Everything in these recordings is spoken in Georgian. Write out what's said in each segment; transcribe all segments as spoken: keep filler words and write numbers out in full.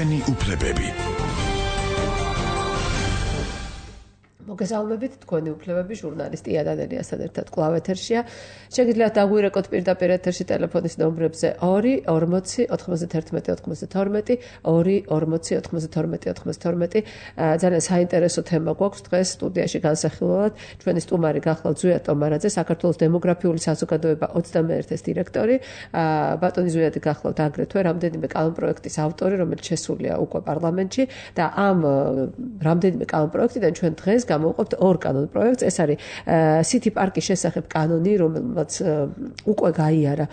ჩვენი უფლებები. მოგესალმებით, თქვენი უფლებები ჟურნალისტი იანანელიასთან ერთად კვლავ ეთერშია. შეგიძლიათ დაგვირეკოთ პირდაპირ ეთერში ტელეფონის ნომრებზე ორი ორმოცი ოთხმოცდათერთმეტი ოცდათორმეტი, ორი ორმოცი ოთხმოცდათორმეტი ოცდათორმეტი. ძალიან საინტერესო თემა გვაქვს დღეს სტუდიაში განსახილველად. ჩვენი სტუმარი გახლავთ ზვიად ტომარაძე, საქართველოს დემოგრაფიული საზოგადოება ოცდამეერთის დირექტორი. ბატონი ზვიადი გახლავთ აგრეთვე რამდენიმე კანონპროექტის ავტორი, რომელიც შესულია უკვე პარლამენტში და ამ რამდენიმე კანონპროექტიდან ჩვენ დღეს გამოვყოფთ ორ კანონპროექტს. ეს არის სიტი პარკის შესახებ კანონი, რომელმაც უკვე გაიარა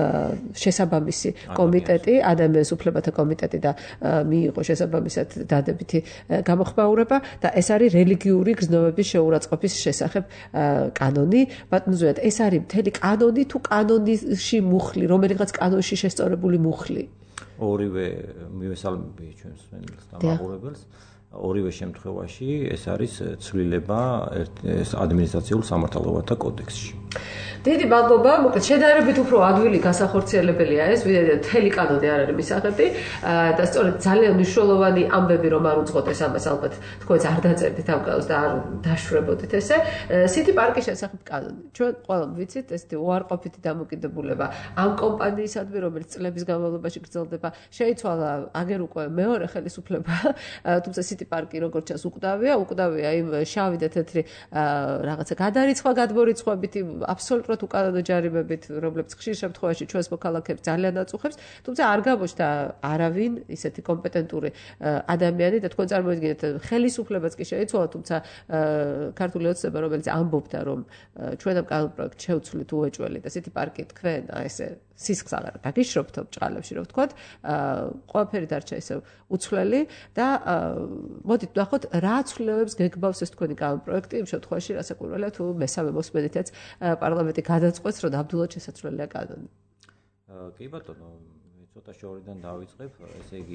შესაბამისი კომიტეტი, ადამიანის უფლებათა კომიტეტი და მიიღო შესაბამისად დადებითი გამოხმაურება და ეს არის რელიგიური გზნობების შეურაცხყოფის შესახებ კანონი. ბატონო ზვიად, ეს არის მთელი კანონი თუ კანონში მუხლი, რომელიღაც კანონში შესწორებული მუხლი? ორივე მივესალმები ჩვენს მსმენელს და მაყურებელს. ორივე შემთხვევაში ეს არის ცვლილება ადმინისტრაციულ სამართალობათა კოდექსში. დიდი მადლობა. მოკლედ შედარებით უფრო ადვილი გასახორციელებელია ეს, ვიდრე მთელი კანონი არ არის მისაღები და სწორედ ძალიან მნიშვნელოვანი ამბები რომ არ უძღოდეს ამას ალბათ თქვენც არ დაწერდით ამ კანონს და არ დაშვებოდით ესე. სიტი პარკის შესახებ კანონი. ჩვენ ყველამ ვიცით, ესეთი უარყოფითი დამოკიდებულება ამ კომპანიისადმი, რომელიც წლების განმავლობაში გრძელდება, შეიცვალა აგერ უკვე მეორე ხელისუფლება, თუმცა სიტი პარკი როგორც ჩანს უკვდავია, უკვდავია იმ შავი და თეთრი რაღაცა გადარიცხვა, გადმორიცხვებით, აბსოლუტურად უკანონო ჯარიმებით, რომლებიც ხშირ შემთხვევაში ჩვენს მოქალაქეებს ძალიან აწუხებს, თუმცა არ გამოჩნდა არავინ ისეთი კომპეტენტური ადამიანი და თქვენ წარმოიდგინეთ, ხელისუფლებაც კი შეიცვალა, თუმცა ქართული ოცნება, რომელიც ამბობდა, რომ ჩვენ ამ კანონპროექტს შევცვლით უეჭველი და სიტი პარკი თქვენ ესე სისხლს აღარ დაგიშრობთ ბჭყალებში, რომ ვთქვათ, ყველაფერი დარჩა ისევ უცვლელი და მოდით ნახოთ, რა ცვლილებებს გეგმავს ეს თქვენი კანონპროექტი იმ შემთხვევაში, რასაკვირველია თუ მესამე მოსმენითაც პარლამენტი გადაწყვეტს, რომ ნამდვილად შესაძლებელია კანონი. კი ბატონო, ცოტა შორიდან დავიწყებ, ესე იგი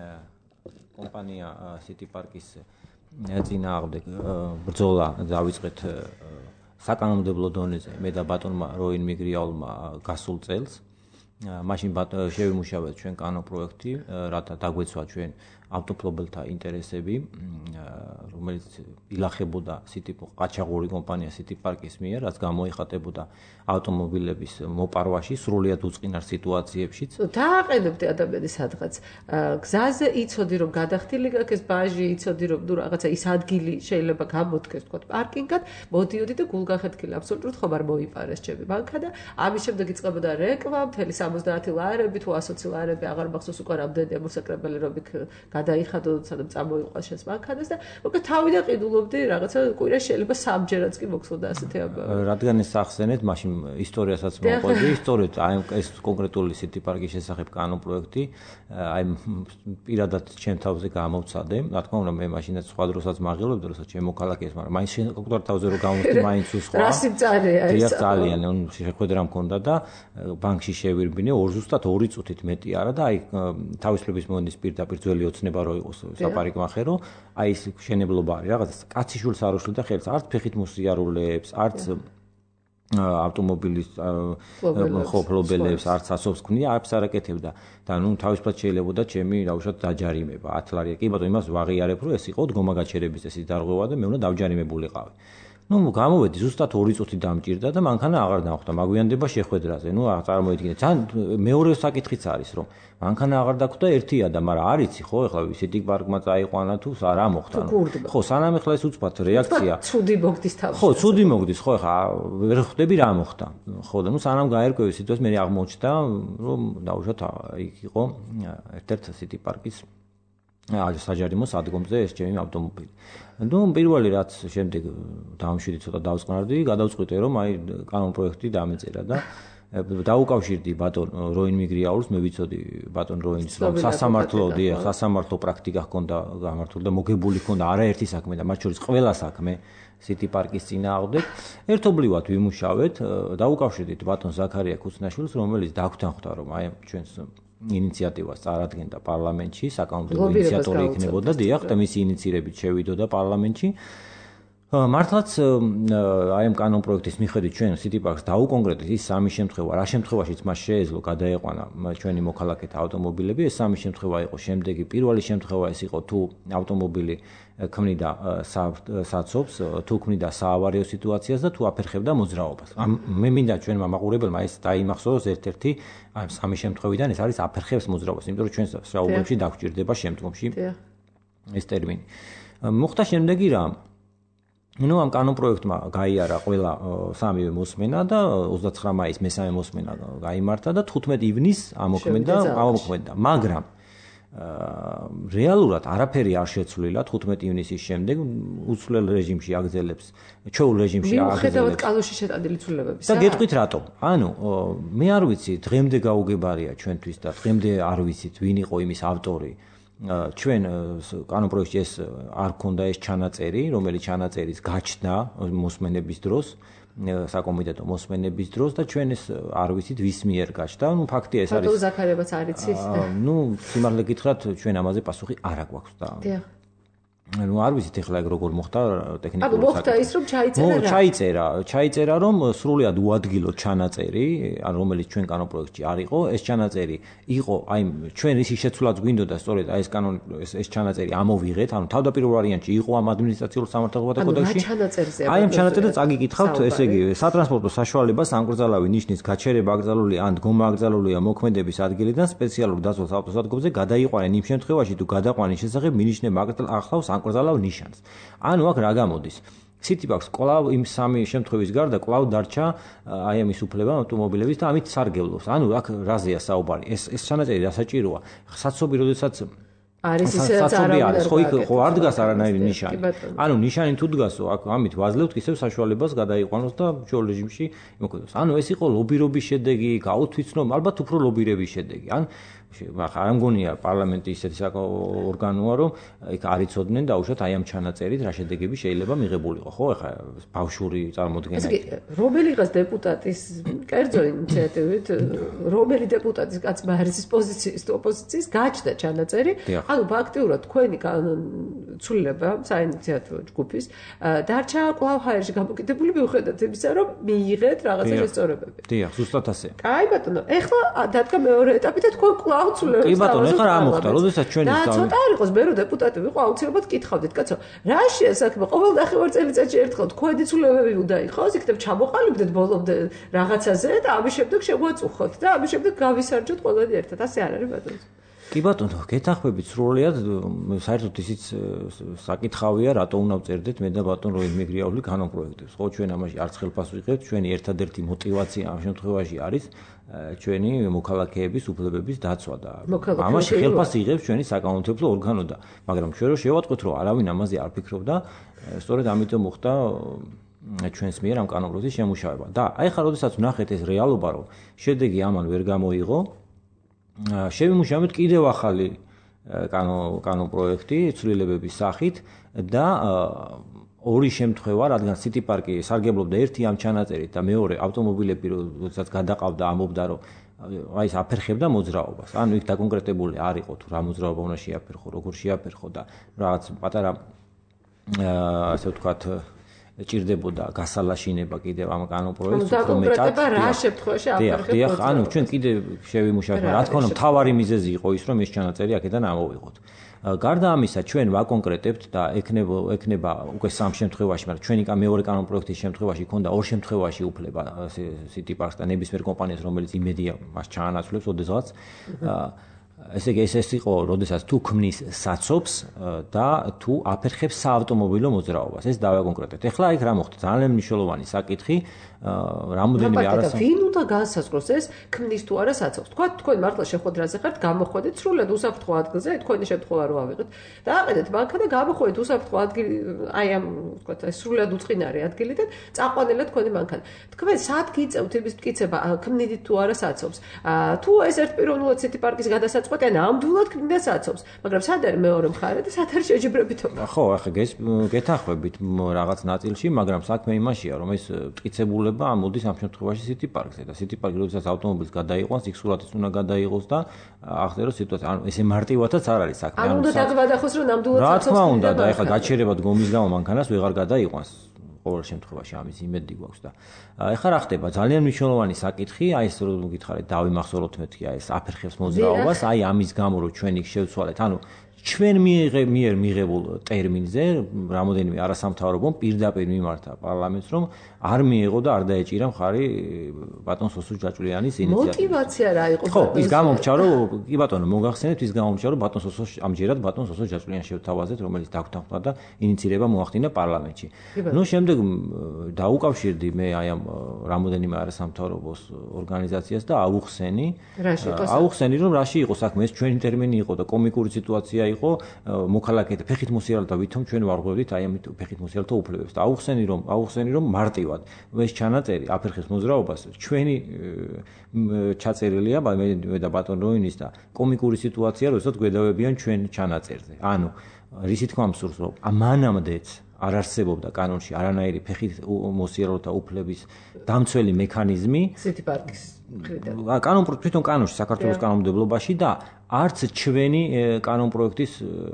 კომპანია სიტი პარკის წინააღმდეგ ბრძოლა დავიწყეთ საკანონმდებლო დონეზე მე და ბატონმა როინ მიგრიაულმა გასულ წელს. მაშინ შევიმუშავეთ ჩვენ კანონპროექტი, რათა დაგვეცვა ჩვენ ავტოფლობელთა ინტერესები, რომელიც ილახებოდა სიტი ყაჩაღური კომპანია სიტი პარკის მიერ, რაც გამოიხატებოდა ავტომობილების მოპარვაში, სრულიად უწყინარ სიტუაციებშიც. დააყენებდი ადამიანის სადღაც. გზაზე იცოდი, რომ გადახდილი გაქვს ეს ბაჟი, იცოდი, რომ ნუ რაღაცა ის ადგილი შეიძლება გამოდგეს, თქვა პარკინგად, მოდიოდი და გულგახეთქილი აბსოლუტურად ხომ არ მოიპარეს ჩემი ბანკა და ამის შემდეგ იწყებოდა რეკლამა, მთელი სამოცდაათი ლარები თუ ასოცი ლარები, აღარ მახსოვს უკვე რამდენია მოსაკრებელი რომ იქ გადაიხადო, სადაც წამოიყვანს შენს ბანკადას და მოკლედ თავიდან ყიდულობდი რაღაცა კვირაში შეიძლება სამჯერაც კი მოხსოვდა ასეთი ამბავი. რადგან ეს ახსენეთ, მაშინ ისტორიასაც მოყვები, ისტორიით აი ეს კონკრეტული სიტი პარკის შესახებ კანონპროექტი, აი პირადად ჩემ თავზე გამოვცადე. რა თქმა უნდა, მე მაშინაც სხვა დროსაც მაღელობდი, როცა ჩემ მოქალაქეებს, მაგრამ მაინც შეგკვდარ თავზე რომ გამოვხდი, მაინც უსხვა. რა სიმწარეა ეს? დიახ, ძალიან, შეხვედრა მქონდა და ბანკში შევირბინე, ორ ზუსტად ორი წუთით მეტი არა და აი თავისუფლების მოედნის პირდაპირ ძველი ოცნება რო იყოს საპარიკმახერო, აი ეს შენებლობა არის, რაღაც კაციშვილს არ უშლიდა ხელს, არც ფეხით მოსიარულეებს, არც ავტომობილის ხოფლობელებს, არც ასობს ქმნია, არც არაკეთებდა და ნუ თავისუფლად შეიძლებოდა ჩემი რავშოთ დაჯარიმება ათ ლარია. კი ბატონო, იმას ვაღიარებ, რომ ეს იყო დგომა გაჩერების წესის დარღვევა და მე უნდა დავჯარიმებულიყავი. ნუ გამოვედი ზუსტად ორი წუთი დამჭირდა და მანქანა აღარ დახვდა მაგვიანდება შეხვედრაზე. ნუ წარმოიდგინეთ, ძალიან მეორე საკითხიც არის, რომ მანქანა აღარ დახვდა ერთია და მაგრამ არ იცი ხო, ეხლა სიტი პარკმა წაიყვანა თუ რა მოხდა. ხო, სანამ ეხლა ეს უცბად რეაქცია. ცუდი მოგდის თავში. ხო, ცუდი მოგდის, ხო, ეხლა ვერ ხვდები რა მოხდა. ხო და ნუ სანამ გაერკვევი სიტუაცია, მე აღმოჩნდა, რომ დაუშვათ იქ იყო ერთ-ერთ სიტი პარკის საჯარიმო სადგომზე ეს ჩემი ავტომობილი. ნუ პირველი რაც შემდეგ დამშვიდი ცოტა დავწყნარდი, გადავწყვიტე რომ აი კანონპროექტი დამეწერა და დაუკავშირდი ბატონ როინ მიგრიაულს, მე ვიცოდი ბატონ როინს რომ სასამართლო დიახ, სასამართლო პრაქტიკა ჰქონდა გამართული და მოგებული ჰქონდა არაერთი საქმე და მათ შორის ყველა საქმე სიტი პარკის წინააღმდეგ. ერთობლივად ვიმუშავეთ, დაუკავშირდით ბატონ ზაქარია ქუცნაშვილს, რომელიც დაგვთანხმდა რომ აი ჩვენს ინიციატივას წარადგენდა პარლამენტში, საკანონმდებლო ინიციატორი იქნებოდა, დიახ, და მისი ინიციირებით შევიდოდა პარლამენტში. მართლაც აი ამ კანონ პროექტის მიხედვით ჩვენ City Parks დაუკონკრეტეთ ის სამი შემთხვევა, რა შემთხვევაშიც მას შეეძლო გადაეყვანა ჩვენი მოქალაქეთა ავტომობილები, ეს სამი შემთხვევა იყო შემდეგი. პირველი შემთხვევა ეს იყო თუ ავტომობილი ქმნიდა საცობს, თუ ქმნიდა საავარიო სიტუაციას და თუ აფერხებდა მოძრაობას. მე მინდა ჩვენმა მაყურებელმა ეს დაიმახსოვროს ერთ-ერთი აი სამი შემთხვევიდან ეს არის აფერხებს მოძრაობას, იმიტომ რომ ჩვენ საუბრებში დაგვჭირდება შემდგომში ეს ტერმინი. მოხდა შემდეგი რა ну ამ კანონ პროექტმა გაიარა ყველა სამივე მოსმენა და ოცდაცხრა მაისს მესამე მოსმენა გაიმართა და თხუთმეტი ივნისს ამოქმედა ამოქმედა მაგრამ რეალურად არაფერი არ შეცვლილა თხუთმეტი ივნისის შემდეგ უცვლელ რეჟიმში აგრძელებს ჩვეულ რეჟიმში აგრძელებს მიუხედავად კანონში შეტანილი ცვლილებებისა და გეტყვით რატომ ანუ მე არ ვიცი დღემდე გაუგებარია ჩვენთვის და დღემდე არ ვიცით ვინ იყო იმის ავტორი ჩვენ კანონ პროექტში ეს არ ქონდა ეს ჩანაწერი, რომელიც ჩანაწერის გაჩნდა მოსმენების დროს, საკომიტეტო მოსმენების დროს და ჩვენ ეს არ ვიცით ვის მიერ გაჩნდა. ნუ ფაქტია ეს არის. ბატონ ზაქარიევაც არ იცის. ნუ სიმართლე გითხრათ, ჩვენ ამაზე პასუხი არ აქვს და. დიახ. ну არ ვიცით ახლა ეგ როგორ მოხდა ტექნიკურად. ანუ მოხდა ის რომ ჩაიწერა რა? ჩაიწერა, ჩაიწერა რომ სრულად უადგილოდ ჩანაწერი, ან რომელიც ჩვენ კანონ პროექტში არ იყო, ეს ჩანაწერი იყო, აი ჩვენ ისი შეცვლაც გვინდოდა სწორედ აი ეს კანონ ეს ეს ჩანაწერი ამოვიღეთ, ანუ თავდაპირველ ვარიანტში იყო ამ ადმინისტრაციულ სამართლებრივ კოდექსში. ანუ რა ჩანაწერზე? აი ამ ჩანაწერზე წაგიკითხავთ, ესე იგი, სატრანსპორტო საშუალებას ანგრძალავი ნიშნის გაჩერება აკრძალული ან დგომა აკრძალულია მოქმედების ადგილიდან სპეციალურ დაცულ ავტოსადგომზე გადაიყვანენ იმ შემთხვევაში თუ გადაყვანის შესახებ მინიშნება ახლავს აკრძალავ ნიშანს. ანუ აქ რა გამოდის? City Parks კვლავ იმ სამი შემთხვევის გარდა კვლავ დარჩა აი ამის უფლება ავტომობილების და ამით სარგებლობს. ანუ აქ რაზეა საუბარი? ეს ეს ჩანაწერი რასაჭიროა? საცობი, როდესაც არის ისაც არ არის, ხო იქ ხო არ დგას არანაირი ნიშანი. ანუ ნიშანი თუ დგასო, აქ ამით ვაძლევთ ისევ საშუალებას გადაიყვანოს და ჩვეულ რეჟიმში იმოქმედოს. ანუ ეს იყო ლობირობის შედეგი, გაუთვიცნო, ალბათ უფრო ლობირების შედეგი. ან ახლა არ მგონია პარლამენტი ისეთი ორგანოა, რომ იქ არ იცოდნენ დაუშვათ აი ამ ჩანაწერით რა შედეგები შეიძლება მიღებულიყო, ხო? ახლა ბავშვური წარმოდგენა. რომელი ყავს დეპუტატის კერძო ინიციატივით, რომელი დეპუტატის კაცმა არის ის პოზიციის თუ ოპოზიციის გაჩნდა ჩანაწერი, ანუ ფაქტიურად თქვენი ცვლილება საინიციატივო ჯგუფის დარჩა კვლავ ჰაერში გამოკიდებული მიუხედავად იმისა, რომ მიიღეთ რაღაცა შესწორებები. დიახ, ზუსტად ასე. კაი ბატონო, ეხლა დადგა მეორე ეტაპი და თქვენ კვლავ კი ბატონო, ეხლა რა მოხდა? როდესაც ჩვენი და ცოტა არ იყოს, მე რო დეპუტატი ვიყო, აუცილებლად კითხავდით, კაცო, რა შეა საქმე? ყოველ ნახევარ წელიწადში ერთხელ თქვენი ცვლილებები უნდა იყოს, იქნებ ჩამოყალიბდეთ ბოლომდე რაღაცაზე და ამის შემდეგ შევაწუხოთ და ამის შემდეგ გავისარჯოთ ყველანი ერთად. ასე არ არის ბატონო? კი ბატონო, გეთანხმებით სრულიად, საერთოდ ისიც საკითხავია, რატო უნდა ვწერდეთ მე და ბატონ როინ მეგრიაული კანონ პროექტებს. ხო, ჩვენ ამაში არც ხელფას ვიღებთ, ჩვენი ერთადერთი мотиваცია ამ შემთხვევაში არის ჩვენი მოქალაქეების უფლებების დაცვა და ამაში ხელფას იღებს ჩვენი საკანონმდებლო ორგანო და მაგრამ ჩვენ რო შევატყვით, რომ არავინ ამაზე არ ფიქრობდა, სწორედ ამიტომ მოხდა ჩვენს მიერ ამ კანონ პროექტის შემუშავება. და აი ხა როდესაც ვნახეთ ეს რეალობა, რომ შედეგი ამან ვერ გამოიღო, შევიმუშავეთ კიდევ ახალი კანონ კანონ პროექტი ცვლილებების სახით და ორი შემთხვევა, რადგან City Park-ი სარგებლობდა ერთი ამ ჩანაწერით და მეორე ავტომობილები როდესაც გადაყავდა ამბობდა რომ აი ეს აფერხებდა მოძრაობას. ანუ იქ დაკონკრეტებული არ იყო თუ რა მოძრაობა უნდა შეაფერხო, როგორ შეაფერხო და რაღაც პატარა ასე ვთქვათ ჭირდებოდა გასალაშინება კიდევ ამ კანონ პროექტს უფრო მეტად. რა შემთხვევაში აფერხებდა? დიახ, ანუ ჩვენ კიდევ შევიმუშავეთ, რა თქმა უნდა, მთავარი მიზეზი იყო ის, რომ ეს ჩანაწერი აქედან ამოვიღოთ. გარდა ამისა, ჩვენ ვაკონკრეტებთ და ეკნება ეკნება უკვე სამ შემთხვევაში, მაგრამ ჩვენი მეორე კანონ პროექტის შემთხვევაში ქონდა ორ შემთხვევაში უფლება City Parks და ნებისმიერ კომპანიას, რომელიც იმედია მას ჩაანაცვლებს ოდესღაც. ესე იგი ეს ეს იყო, როდესაც თუ ქმნის საცობს და თუ აფერხებს საავტომობილო მოძრაობას. ეს დავაკონკრეტებთ. ეხლა იქ რა მოხდა? ძალიან მნიშვნელოვანი საკითხი. რამოდენიმე არასა ვინ უნდა განსაზღვროს ეს ქმნის თუ არა საცობს? თქვა თქვენ მართლა შეხვედრაზე ხართ, გამოხვედით სრულად უსაფრთხო ადგილზე, თქვენი შემთხვევა რო ავიღეთ. დააყენეთ მანქანა და გამოხვედით უსაფრთხო ადგილი, აი ამ თქვა ეს სრულად უწყინარი ადგილიდან, წაყვანილეთ თქვენი მანქანა. თქვენ სად გიწევთ იმის მტკიცება, ქმნით თუ არა საცობს? თუ ეს ერთპიროვნულად City Park-ის გადასაწყობი სხვა კენა ამდულად ქმნიდა საცობს, მაგრამ სად არის მეორე მხარე და სად არის შეჯიბრებითობა? ხო, ახლა გეთანხმებით რაღაც ნაწილში, მაგრამ საქმე იმაშია, რომ ეს მტკიცებულება ამოდის ამ შემთხვევაში City Park-ზე და City Park-ი როდესაც ავტომობილს გადაიყვანს, იქ სურათიც უნდა გადაიღოს და ახდენოს სიტუაცია. ანუ ესე მარტივადაც არ არის საქმე. ანუ უნდა დაგვადახოს, რომ ნამდვილად საცობს. რა თქმა უნდა, და ეხლა გაჩერებად გომის გამო მანქანას ვეღარ გადაიყვანს. ყოველ შემთხვევაში ამის იმედი გვაქვს და ეხლა რა ხდება? ძალიან მნიშვნელოვანი საკითხი, აი ეს რომ გითხარით, დავიმახსოვროთ მეთქი, აი ეს აფერხებს მოძრაობას, აი ამის გამო რომ ჩვენ იქ შევცვალეთ, ანუ ჩვენ მიერ მიღებულ ტერმინზე რამოდენიმე არასამთავრობო პირდაპირ მიმართა პარლამენტს, რომ არ მიიღო და არ დაეჭირა მხარი ბატონ სოსო ჯაჭვლიანის ინიციატივას. მოტივაცია რა იყო? ხო, ის გამომრჩა, რომ კი ბატონო, მოგახსენებთ, ის გამომრჩა, რომ ბატონ სოსო ამჯერად ბატონ სოსო ჯაჭვლიანს შევთავაზეთ, რომელიც დაგვთანხმდა და ინიცირება მოახდინა პარლამენტში. ნუ შემდეგ დაუკავშირდი მე აი ამ რამოდენიმე არასამთავრობოს ორგანიზაციას და აუხსენი. აუხსენი, რომ რაში იყო საქმე, ეს ჩვენი ტერმინი იყო და კომიკური სიტუაცია იყო მოქალაქეთა ფეხით მოსიარულთა ვითომ ჩვენ ვარღვევდით აი ამ ფეხით მოსიარულთა უფლებებს და აუხსენი რომ აუხსენი რომ მარტივად ეს ჩანაწერი აფერხის მოძრაობას ჩვენი ჩაწერილია მე და ბატონ როინის და კომიკური სიტუაცია როდესაც გვედავებიან ჩვენ ჩანაწერზე. ანუ რისი თქმა მსურს რომ მანამდეც არ არსებობდა კანონში არანაირი ფეხით მოსიარულთა უფლების დამცველი მექანიზმი City Park-ის მხრიდან. კანონ თვითონ კანონში საქართველოს კანონმდებლობაში და არც ჩვენი კანონ პროექტის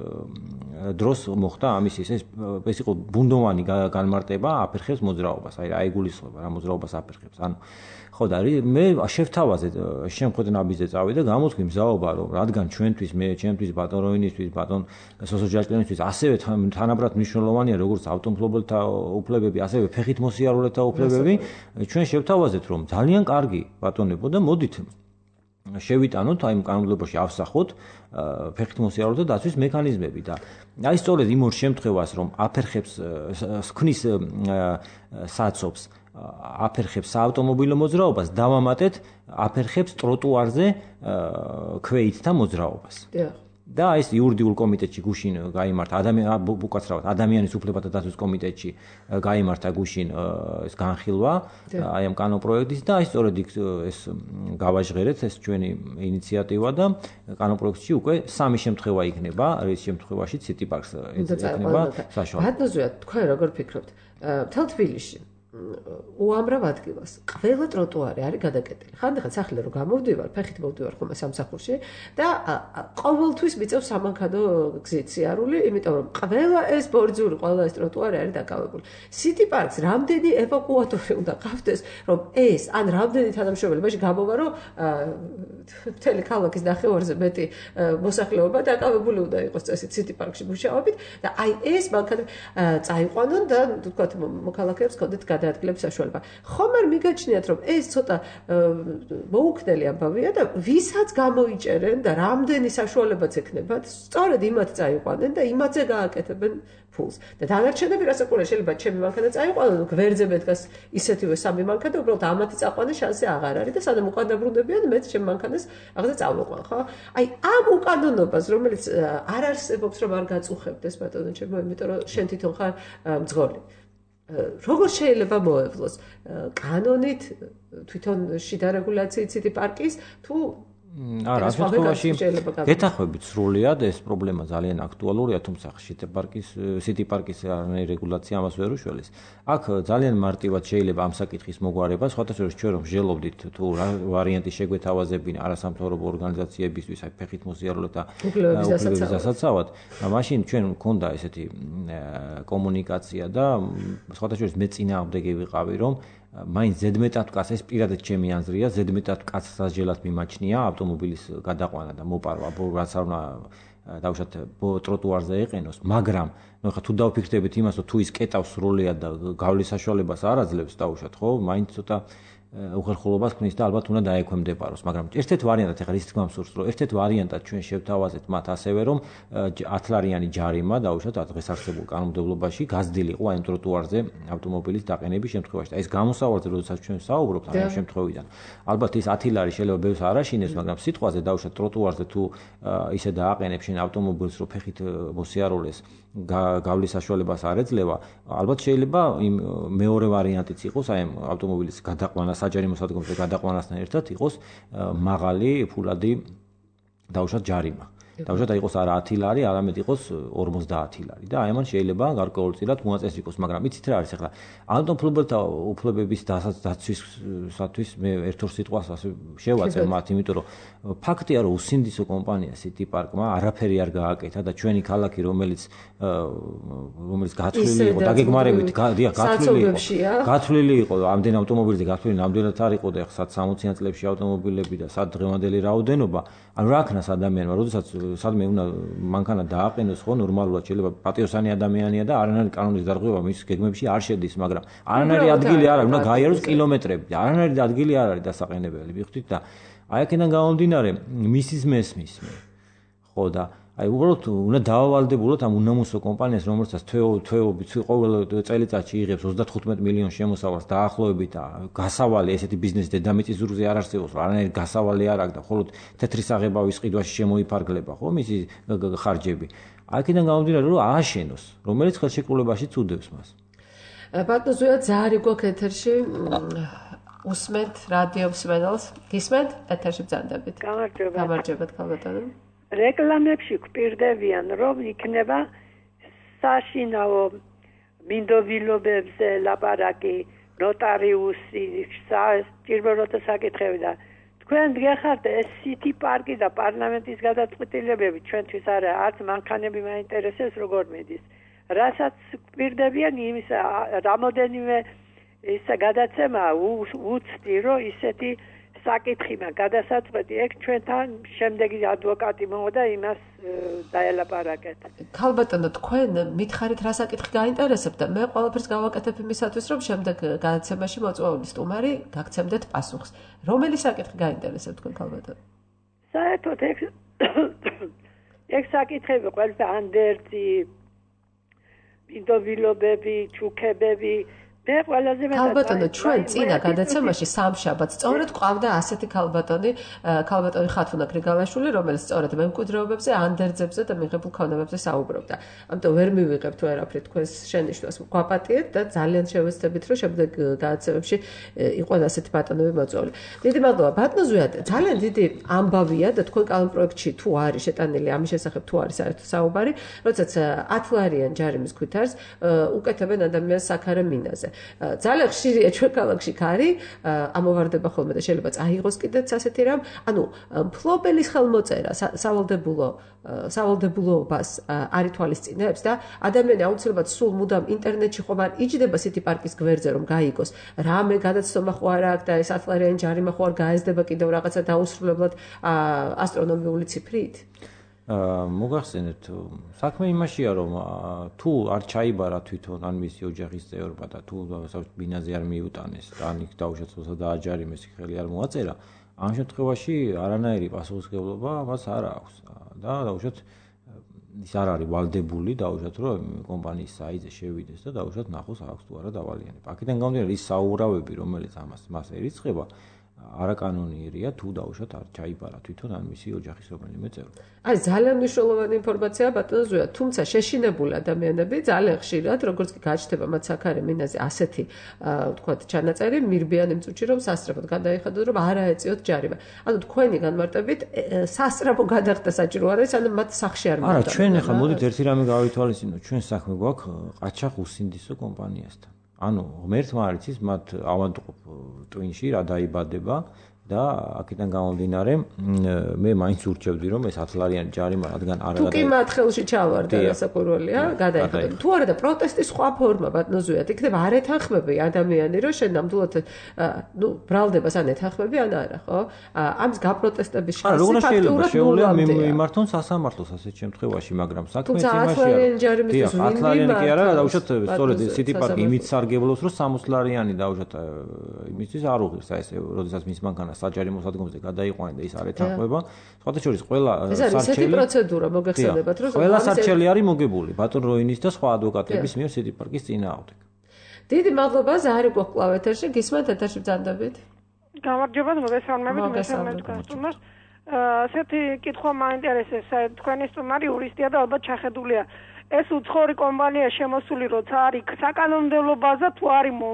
დროს მოხდა ამის ეს ეს იყო ბუნდოვანი განმარტება აფერხებს მოძრაობას, აი რა იგულისხმება რა მოძრაობას აფერხებს. ანუ ხო და მე შევთავაზეთ შემხეთ ნაბიჯზე წავიდა გამოთქვი მზაობა რომ რადგან ჩვენთვის მე ჩემთვის ბატონ როინისთვის ბატონ სოსო ჯაჭვლიანისთვის ასევე თანაბრად მნიშვნელოვანია როგორც ავტომობილთა უფლებები ასევე ფეხით მოსიარულეთა უფლებები ჩვენ შევთავაზეთ რომ ძალიან კარგი ბატონებო და მოდით შევიტანოთ აი კანონმდებლობაში ავსახოთ ფეხით მოსიარულეთა დაცვის მექანიზმები და აი სწორედ იმ ორ შემთხვევას რომ აფერხებს სქნის საცობს აფერხებს საავტომობილო მოძრაობას დავამატეთ აფერხებს ტროტუარზე ქვეითთა მოძრაობას. და ეს იურიდიულ კომიტეტში გუშინ გაიმართა ადამიან უკაცრავად ადამიანის უფლებათა დაცვის კომიტეტში გაიმართა გუშინ ეს განხილვა აი ამ კანონპროექტის და აი სწორედ ეს გავაჟღერეთ ეს ჩვენი ინიციატივა და კანონპროექტში უკვე სამი შემთხვევა იქნება რის შემთხვევაში City Park-ს ექნება საშუალო. ბატონო, თქვენ როგორ ფიქრობთ? მთელ თბილისში უამრავ ადგილას ყველა ტროტუარი არის გადაკეტილი. ხანდახან სახლი რომ გამოვდივარ, ფეხით მოვდივარ ხოლმე სამსახურში და ყოველთვის მიწევს სამანქანო გზით სიარული, იმიტომ რომ ყველა ეს ბორძური, ყველა ეს ტროტუარი არის დაკავებული. City Park-ს რამდენი ევაკუატორი უნდა ყავდეს, რომ ეს ან რამდენი თანამშრომელი, მაშინ გამოვა რომ მთელი ქალაქის ნახევარზე მეტი მოსახლეობა დაკავებული უნდა იყოს წესით City Park-ში მუშაობით და აი ეს მანქანა წაიყვანონ და თქვათ მოქალაქეებს კონდეთ გადაადგილების საშუალება. ხომ არ მიგაჩნიათ რომ ეს ცოტა მოუქნელი ამბავია და ვისაც გამოიჭერენ და რამდენი საშუალებაც ექნებათ, სწორედ იმათ წაიყვანენ და იმათზე გააკეთებენ ფულს. და დანარჩენები რასაკვირველია შეიძლება ჩემი მანქანა წაიყვანონ, გვერდზე მედგას ისეთივე სამი მანქანა, უბრალოდ ამათი წაყვანის შანსი აღარ არის და სანამ უკან დაბრუნდებიან, მეც ჩემი მანქანას აღარ წავიყვან, ხო? აი ამ უკანონობას, რომელიც არ არსებობს, რომ არ გაწუხებდეს ბატონო ჩემო, იმიტომ რომ შენ თვითონ ხარ მძღოლი. როგორ შეიძლება მოევლოს კანონით თვითონ შიდა რეგულაციით City Park-ის თუ არა, ამ შემთხვევაში გეთანხმებით სრულად ეს პრობლემა ძალიან აქტუალურია, თუმცა City Park-ის City Park-ის რეგულაცია ამას ვერ უშველის. აქ ძალიან მარტივად შეიძლება ამ საკითხის მოგვარება, სხვათა შორის ჩვენ რომ ვჟელობდით თუ რა ვარიანტი შეგვეთავაზებინა არასამთავრობო ორგანიზაციებისთვის, აი ფეხით მოსიარულეთა უფლებების დასაცავად, მაშინ ჩვენ მქონდა ესეთი კომუნიკაცია და სხვათა შორის მე წინააღმდეგი ვიყავი, რომ მაინც ზედმეტად კაცს ეს პირადად ჩემი აზრია, ზედმეტად კაცს სასჯელად მიმაჩნია ავტომობილის გადაყვანა და მოპარვა, რაც არ უნდა დავუშვათ ტროტუარზე ეყენოს, მაგრამ ნუ ხა თუ დავფიქრდებით იმას, რომ თუ ის კეტავს სრულად და გავლის საშუალებას არ აძლევს დავუშვათ, ხო, მაინც ცოტა უხერხულობას ქმნის და ალბათ უნდა დაექვემდებაროს, მაგრამ ერთ-ერთ ვარიანტად ეხლა ის თქმა მსურს, რომ ერთ-ერთ ვარიანტად ჩვენ შევთავაზეთ მათ ასევე, რომ ათლარიანი ჯარიმა დავუშვათ დღეს არსებულ კანონმდებლობაში გაზრდილიყო აი ტროტუარზე ავტომობილის დაყენების შემთხვევაში. ეს გამოსავალზე, როდესაც ჩვენ ვსაუბრობთ ამ შემთხვევიდან, ალბათ ის ათი ლარი შეიძლება ბევრს არ აშინებს, მაგრამ სიტყვაზე დავუშვათ ტროტუარზე თუ ისე დააყენებ შენ ავტომობილს, რომ ფეხით მოსიარულეს გავლის საშუალებას არ ეძლევა, ალბათ შეიძლება იმ მეორე ვარიანტიც იყოს, აი ამ ავტომობილის გადაყვანა საჯარიმო სადგომზე გადაყვანასთან ერთად იყოს მაღალი ფულადი დაუშვათ ჯარიმა. დაუშვათ იყოს არა ათი ლარი, არამედ იყოს ორმოცდაათი ლარი და აი ამან შეიძლება გარკვეულწილად მოაწესრიგოს, მაგრამ იცით რა არის ახლა ამიტომ ფლობელთა უფლებების დაცვისათვის მე ერთ ორ სიტყვას ასე შევაწერ მათ, იმიტომ რომ ფაქტია რომ უსინდისო კომპანია City Park-მა არაფერი არ გააკეთა და ჩვენი ქალაქი რომელიც რომელიც გათვლილი იყო, დაგეგმარებით გათვლილი იყო, გათვლილი იყო, ამდენ ავტომობილზე გათვლილი ნამდვილად არ იყო და ახლა სამოციან წლებში ავტომობილები და სად დღევანდელი რაოდენობა, ანუ რა ქნას ადამიანმა, როდესაც სადმე უნდა მანქანა დააყენოს ხო ნორმალურად შეიძლება პატიოსანი ადამიანია და არანაირი კანონის დარღვევა მის გეგმებში არ შედის, მაგრამ არანაირი ადგილი არ არის, უნდა გაიაროს კილომეტრები. არანაირი ადგილი არ არის დასაყენებელი, მიხვდით და აი აქედან გამომდინარე მისის მესმის მე. ხო და აი უბრალოდ უნდა დაავალდებულოთ ამ უნამუსო კომპანიას, რომელსაც თვეობით ყოველ წელიწადში იღებს ოცდათხუთმეტ მილიონ შემოსავალს დაახლოებით და გასავალი ესეთი ბიზნესი დედამიწის ზურგზე არ არსებობს, არანაირი გასავალი არ აქვს და მხოლოდ თეთრი საღებავის ყიდვაში შემოიფარგლება ხო მისი ხარჯები. აი აქედან გამომდინარე რომ ააშენოს, რომელიც ხელშეკრულებაშიც უდევს მას. ბატონო ზუია ძაარი გვაქვს ეთერში უსმენთ რადიო მსმენელს, გისმენთ ეთერში ბრძანდებით. გამარჯობა. გამარჯობათ ქალბატონო. რეკლამებში გვპირდებიან, რომ იქნება საშინაო მინდოვილობებზე ლაპარაკი, ნოტარიუსი, საჭიროთა საკითხები და თქვენ გეხართ ეს City Park-ი და პარლამენტის გადაწყვეტილებები ჩვენთვის არა, არც მანქანები მაინტერესებს როგორ მიდის. რასაც გვპირდებიან იმის რამოდენიმე ის გადაცემა უცდი, რომ ისეთი საკითხი მაგ გადასაწყვეტი ეგ ჩვენთან შემდეგი ადვოკატი მოვა და იმას დაელაპარაკეთ. ქალბატონო თქვენ მითხარით რა საკითხი გაინტერესებთ და მე ყველაფერს გავაკეთებ იმისათვის რომ შემდეგ გადაცემაში მოწვეული სტუმარი გაგცემდეთ პასუხს. რომელი საკითხი გაინტერესებთ თქვენ ქალბატონო? საერთოდ ეგ ეგ საკითხები ყველაფერი ანდერძი, მინდოვილობები, ჩუქებები მე ყველაზე მეტად ქალბატონო ჩვენ წინა გადაცემაში სამშაბათს სწორედ ყავდა ასეთი ქალბატონი ქალბატონი ხათუნა გრიგალაშვილი რომელიც სწორედ მემკვიდრეობებზე ანდერძებზე და მიღებულ ქონებებზე საუბრობდა. ამიტომ ვერ მივიღებთ ვერაფრით თქვენს შენიშვნას გვაპატიეთ და ძალიან შევეცდებით რომ შემდეგ გადაცემებში იყვნენ ასეთი ბატონები მოწვეული. დიდი მადლობა ბატონო ზუია, ძალიან დიდი ამბავია და თქვენ კანონპროექტში თუ არის შეტანილი ამის შესახებ თუ არის საერთო საუბარი, როდესაც ათი ლარიან ჯარიმის ქვითარს უკეთებენ ადამიანს საქარე მინაზე. ძალიან ხშირია ჩვენ ქალაქში ქარი ამოვარდება ხოლმე და შეიძლება წაიღოს კიდეც ასეთი რამ. ანუ ფლობელის ხელმოწერა სავალდებულო სავალდებულოობას არ ითვალისწინებს და ადამიანი აუცილებლად სულ მუდამ ინტერნეტში ხომ არ იჯდება City Park-ის გვერდზე რომ გაიგოს რამე გადაცნობა ხო არ აქვს და ეს ათი ლარიანი ჯარიმა ხო არ გაეზდება კიდევ რაღაცა დაუსრულებლად ასტრონომიული ციფრით. მოგახსენეთ საქმე იმაშია რომ თუ არ ჩაიბარა თვითონ ან მისი ოჯახის წევრობა და თუ ბინაზე არ მიუტანეს და ან იქ დაუშვათ დააჯარიმეს ხელი არ მოაწერა ამ შემთხვევაში არანაირი პასუხისმგებლობა მას არ აქვს და დაუშვათ ის არ არის ვალდებული დაუშვათ რომ კომპანიის საიტზე შევიდეს და დაუშვათ ნახოს აქვს თუ არა დავალიანება. აქედან გამომდინარე ის საუბრავები რომელიც ამას მას ერიცხება არაკანონიერია თუ დაუშვათ არ ჩაიბარა თვითონ ან მისი ოჯახის რომელიმე წევრი. აი ძალიან მნიშვნელოვანი ინფორმაციაა ბატონო ზუია, თუმცა შეშინებული ადამიანები ძალიან ხშირად როგორც კი გაჩნდება მათ საქარე მინაზე ასეთი ვთქვათ ჩანაწერი მირბიან იმ წუთში რომ სასწრაფოდ გადაიხადოთ რომ არა ეწიოთ ჯარიმა. ანუ თქვენი განმარტებით სასწრაფო გადახდა საჭირო არის ან მათ სახში არ მოხდა. არა ჩვენ ახლა მოდით ერთი რამე გავითვალისწინოთ, ჩვენ საქმე გვაქვს ყაჩაღ უსინდისო კომპანიასთან. ანუ ღმერთმა არ იცის მათ ავადმყოფ ტვინში რა დაიბადება და აქედან გამომდინარე მე მაინც ურჩევდი რომ ეს ათი ლარიანი ჯარიმა რადგან არ გადაიღო. თუ კი მათ ხელში ჩავარდა რასაკვირველია, გადაიხადო. თუ არა და პროტესტის სხვა ფორმა ბატონო ზუია, იქნება არ ეთანხმები ადამიანი რომ შენ ნამდვილად ნუ ბრალდებას ან ეთანხმები ან არა, ხო? ამის გაპროტესტების შანსი ფაქტურად შეუძლია მიმართონ სასამართლოს ასეთ შემთხვევაში, მაგრამ საქმე იმაშია რომ ათი ლარიანი კი არა, დაუშვათ სწორედ City Park-ი იმით სარგებლობს რომ სამოცი ლარიანი დაუშვათ იმისთვის არ უღირს აი ეს როდესაც მის მანქანას საჯარიმო სადგომზე გადაიყვანენ და ის არ ეთანხმება. სხვათა შორის ყველა სარჩელი ესეთი პროცედურა მოგეხსენებათ რომ ყველა სარჩელი არის მოგებული ბატონ როინის და სხვა ადვოკატების მიერ City Park-ის წინააღმდეგ. დიდი მადლობა ზაარი გვაქვს კლავ ეთერში, გისმენთ ეთერში ბრძანდებით. გამარჯობა, მოგესალმებით, მესამედ გასტუმარს. ასეთი კითხვა მაინტერესებს, თქვენი სტუმარი იურისტია და ალბათ ჩახედულია. ეს უცხოური კომპანია შემოსული როცა არის საკანონმდებლო ბაზა თუ არის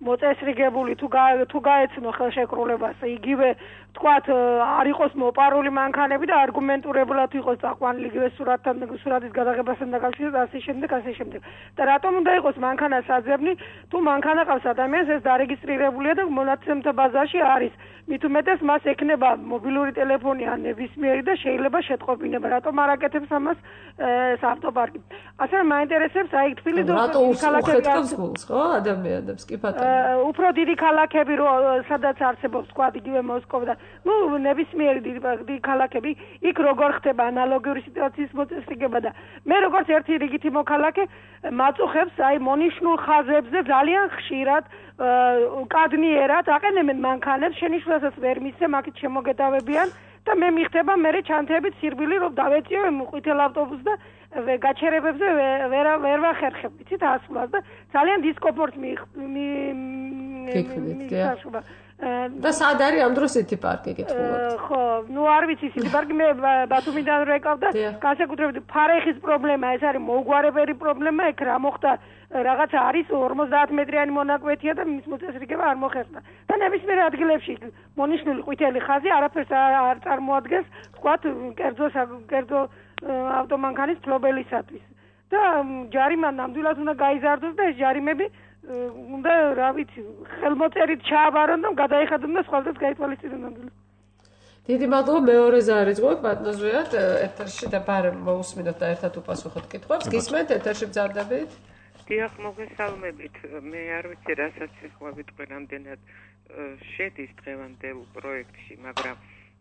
მოწესრიგებული თუ თუ გაეცნო ხელშეკრულებას იგივე თქვათ არ იყოს მოპარული მანქანები და არგუმენტურებულად იყოს წაყვანილი იგივე სურათთან სურათის გადაღებასთან დაკავშირებით ასე შემდეგ ასე შემდეგ და რატომ უნდა იყოს მანქანა საძებნი თუ მანქანა ყავს ადამიანს ეს დარეგისტრირებულია და მონაცემთა ბაზაში არის მით უმეტეს მას ექნება მობილური ტელეფონი ან ნებისმიერი და შეიძლება შეტყობინება რატომ არ აკეთებს ამას ეს ავტოპარკი ასე მაინტერესებს აი თბილისის რატო უხეთქავს გულს ხო ადამიანებს კი ბატონო უფრო დიდი ქალაქები რო სადაც არსებობს თქვა იგივე მოსკოვი და ну ნებისმიერი დიდი ქალაქები იქ როგორ ხდება ანალოგიური სიტუაციის მოწესრიგება და მე როგორც ერთი რიგითი მოქალაქე მაწუხებს აი მონიშნულ ხაზებზე ძალიან ხშირად კადნიერად აყენებენ მანქანებს შენიშვნასაც ვერ მისცემ აქეთ შემოგედავებიან და მე მიხდება მე ჩანთებით სირბილი რომ დავეწიო ყვითელ ავტობუსს და გაჩერებებზე ვერ ვერ ვახერხებ იცით ასვლას და ძალიან დისკომფორტს მი მიხდება და სად არის ამ დროს სიტი პარკი კითხულობთ? ხო, ნუ არ ვიცი სიტი პარკი მე ბათუმიდან რო ეკავ და განსაკუთრებით ფარეხის პრობლემა ეს არის მოუგვარებელი პრობლემა ეგ რა მოხდა რაღაცა არის ორმოცდაათ მეტრიანი მონაკვეთია და მის მოწესრიგება არ მოხერხდა და ნებისმიერ ადგილებში მონიშნული ყვითელი ხაზი არაფერს არ წარმოადგენს თქვათ კერძო კერძო ავტომანქანის ფლობელისათვის და ჯარიმა ნამდვილად უნდა გაიზარდოს და ეს ჯარიმები უნდა რა ვიცი ხელმოწერით ჩააბარონ და გადაიხადონ და სხვადასხვა გაითვალისწინონ ნამდვილად. დიდი მადლობა მეორე ზარიც გვაქვს ბატონზეად ეთერში და ბარ მოусმინოთ და ერთად უპასუხოთ კითხვებს. გისმენთ ეთერში ბრძანდებით? დიახ, მოგესალმებით. მე არ ვიცი რასაც ხვავით ყველამდენად შედის დღევანდელ პროექტში, მაგრამ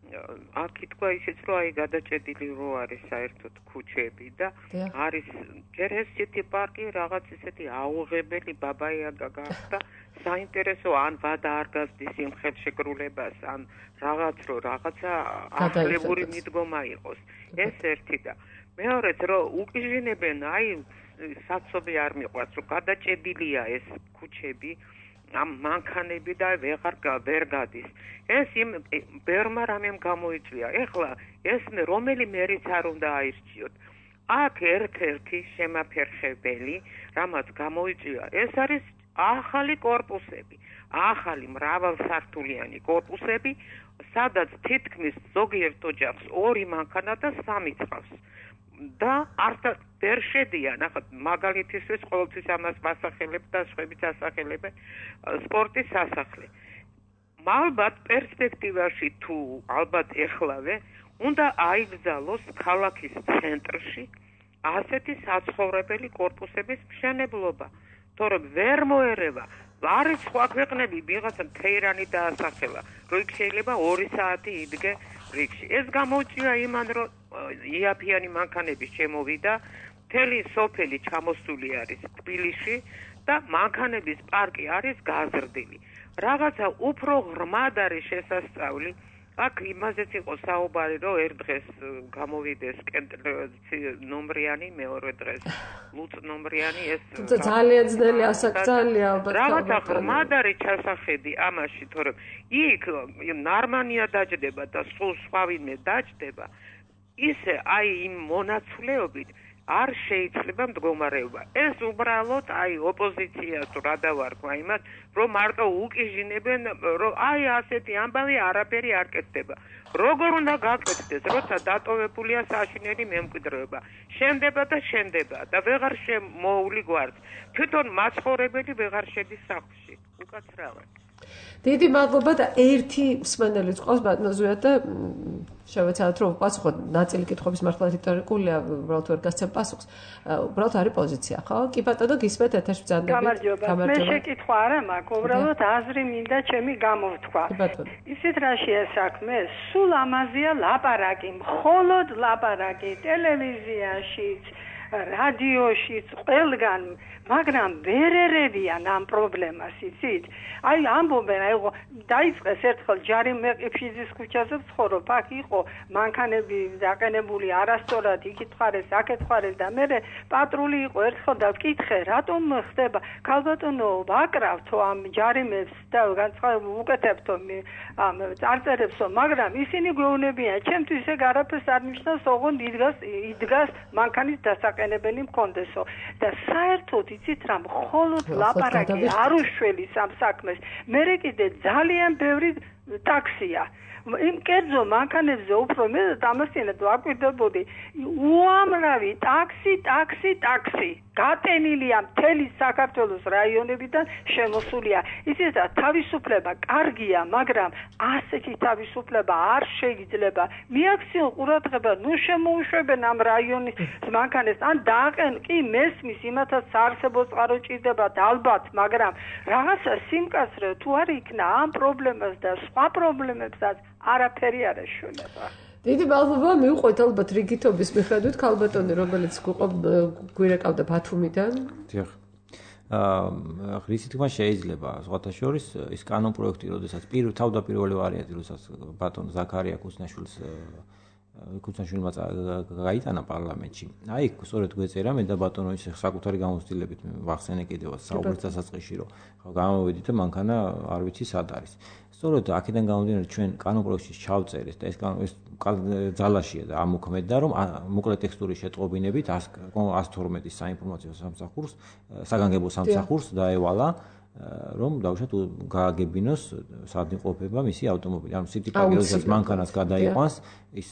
აქ ითქვა ისიც რომ აი გადაჭედილი რო არის საერთოდ ქუჩები და არის ჯერ ეს სიტი პარკი რაღაც ისეთი აუღებელი ბაბაიაგა გახდა საინტერესო ან ვადა არ გასდის იმ ხელშეკრულებას ან რაღაც რო რაღაცა ახლებური მიდგომა იყოს ეს ერთი და მეორეც რომ უკიჟინებენ აი საცობი არ მიყვარს რომ გადაჭედილია ეს ქუჩები ამ მანქანები და ვეღარ ვერ გადის. ეს იმ ბერმა რამემ გამოიწვია. ეხლა ეს რომელი მერიც არ უნდა აირჩიოთ. აქ ერთ-ერთი შემაფერხებელი, რამაც გამოიწვია, ეს არის ახალი корпуსები, ახალი მრავალსართულიანი корпуსები, სადაც თითქმის ზოგიერთ ოჯახს ორი მანქანა და სამი წავს. და არც ვერ შედიან, ახლა მაგალითისთვის ყოველთვის ამას მასახელებ და სხვაებიც ასახელებენ სპორტის სასახლე. ალბათ პერსპექტივაში თუ ალბათ ეხლავე უნდა აიგზალოს ქალაქის ცენტრში ასეთი საცხოვრებელი корпуსების მშენებლობა, თორემ ვერ მოერევა. არის სხვა ქვეყნები, ვიღაცა თეირანი დაასახელა, რომ იქ შეიძლება ორი საათი იდგე რიგში. ეს გამოიწვია იმან, რომ იაფიანი მანქანები შემოვიდა, მთელი სოფელი ჩამოსული არის თბილისში და მანქანების პარკი არის გაზრდილი. რაღაცა უფრო ღრმად არის შესასწავლი. აქ იმაზეც იყო საუბარი, რომ ერთ დღეს გამოვიდეს ნომრიანი, მეორე დღეს ლუც ნომრიანი ეს ძალიან ძნელი ასაკცალია ალბათ. რაღაცა ღრმად არის ჩასახედი ამაში, თორემ იქ ნარმანია დაჯდება და სულ სხვა ვინმე დაჯდება. ისე აი იმ მონაცვლეობით არ შეიძლება მდგომარეობა. ეს უბრალოდ აი ოპოზიციას რა დავარქვა იმას, რომ მარტო უკიჟინებენ, რომ აი ასეთი ამბავი არაფერი არ კეთდება. როგორ უნდა გაკეთდეს, როცა დატოვებულია საშინელი მემკვიდრეობა. შენდება და შენდება და ვეღარ შემოული გვარს. თვითონ მაცხოვრებელი ვეღარ შედის სახლში. უკაცრავად. დიდი მადლობა და ერთი მსმენელი ყავს ბატონზეად და შევეცადოთ რომ პასუხოთ ნაწილი კითხვების მართლა რიტორიკულია, უბრალოდ ვერ გასცემ პასუხს. უბრალოდ არის პოზიცია, ხო? კი ბატონო, გისმენთ ეთერში ბრძანდებით. გამარჯობა. მე შეკითხვა არა მაქვს, უბრალოდ აზრი მინდა ჩემი გამოვთქვა. ისეთ რაშია საქმე, სულ ამაზეა ლაპარაკი, მხოლოდ ლაპარაკი ტელევიზიაშიც, რადიოშიც, ყველგან, მაგრამ ვერ ერევიან ამ პრობლემას, იცით? აი ამბობენ, აი დაიწყეს ერთხელ ჯარიმე ყიფშიძის ქუჩაზე ვცხოვრობ, აქ იყო მანქანები დაყენებული არასწორად, იქით ხარეს, აქეთ ხარეს და მე პატრული იყო ერთხელ და ვკითხე, რატომ ხდება? ქალბატონო, ვაკრავთო ამ ჯარიმებს და უკეთებთო ამ წარწერებსო, მაგრამ ისინი გვეუბნებიან, ჩემთვის ეგ არაფერს არ ნიშნავს, ოღონდ იდგას იდგას მანქანის დასაყენებლად. მაყენებელი მქონდესო და საერთოდ იცით რა მხოლოდ ლაპარაკი არ უშველის ამ საქმეს მერე კიდე ძალიან ბევრი ტაქსია იმ კერძო მანქანებზე უფრო მე დამასწინეთ ვაკვირდებოდი უამრავი ტაქსი ტაქსი ტაქსი გატენილია მთელი საქართველოს რაიონებიდან შემოსულია ისიც და თავისუფლება კარგია მაგრამ ასეთი თავისუფლება არ შეიძლება მიაქციონ ყურადღება ნუ შემოუშვებენ ამ რაიონის მანქანებს ან დააყენ კი მესმის იმათაც საარსებო წყარო ჭირდებათ ალბათ მაგრამ რაღაცა სიმკაცრე თუ არ იქნა ამ პრობლემას და სხვა პრობლემებსაც არაფერი არ ეშველება დიდი მადლობა მივყვეთ ალბათ რიგითობის მიხედვით ქალბატონი რომელიც გვირეკავდა ბათუმიდან დიახ აა რითი თქმა შეიძლება სხვათა შორის ის კანონ პროექტი როდესაც პირველ თავდაპირველი ვარიანტი როდესაც ბატონ ზაქარია კუცნაშვილს კუცნაშვილმა გაიტანა პარლამენტში აი სწორედ გვეწერა მე და ბატონო ის საკუთარი გამოცდილებით ვახსენე კიდევ საუბრის დასაწყისში რომ გამოვედით და მანქანა არ ვიცი სად არის სწორედ აქედან გამომდინარე ჩვენ კანონ პროექტში ჩავწერეთ და ეს ეს ძალაშია და ამოქმედდა რომ მოკლე ტექსტური შეტყობინებით one twelve საინფორმაციო სამსახურს საგანგებო სამსახურს დაევალა რომ დავუშვათ გააგებინოს სადიმყოფება მისი ავტომობილი ანუ city park-ს მანქანას გადაიყვანს ის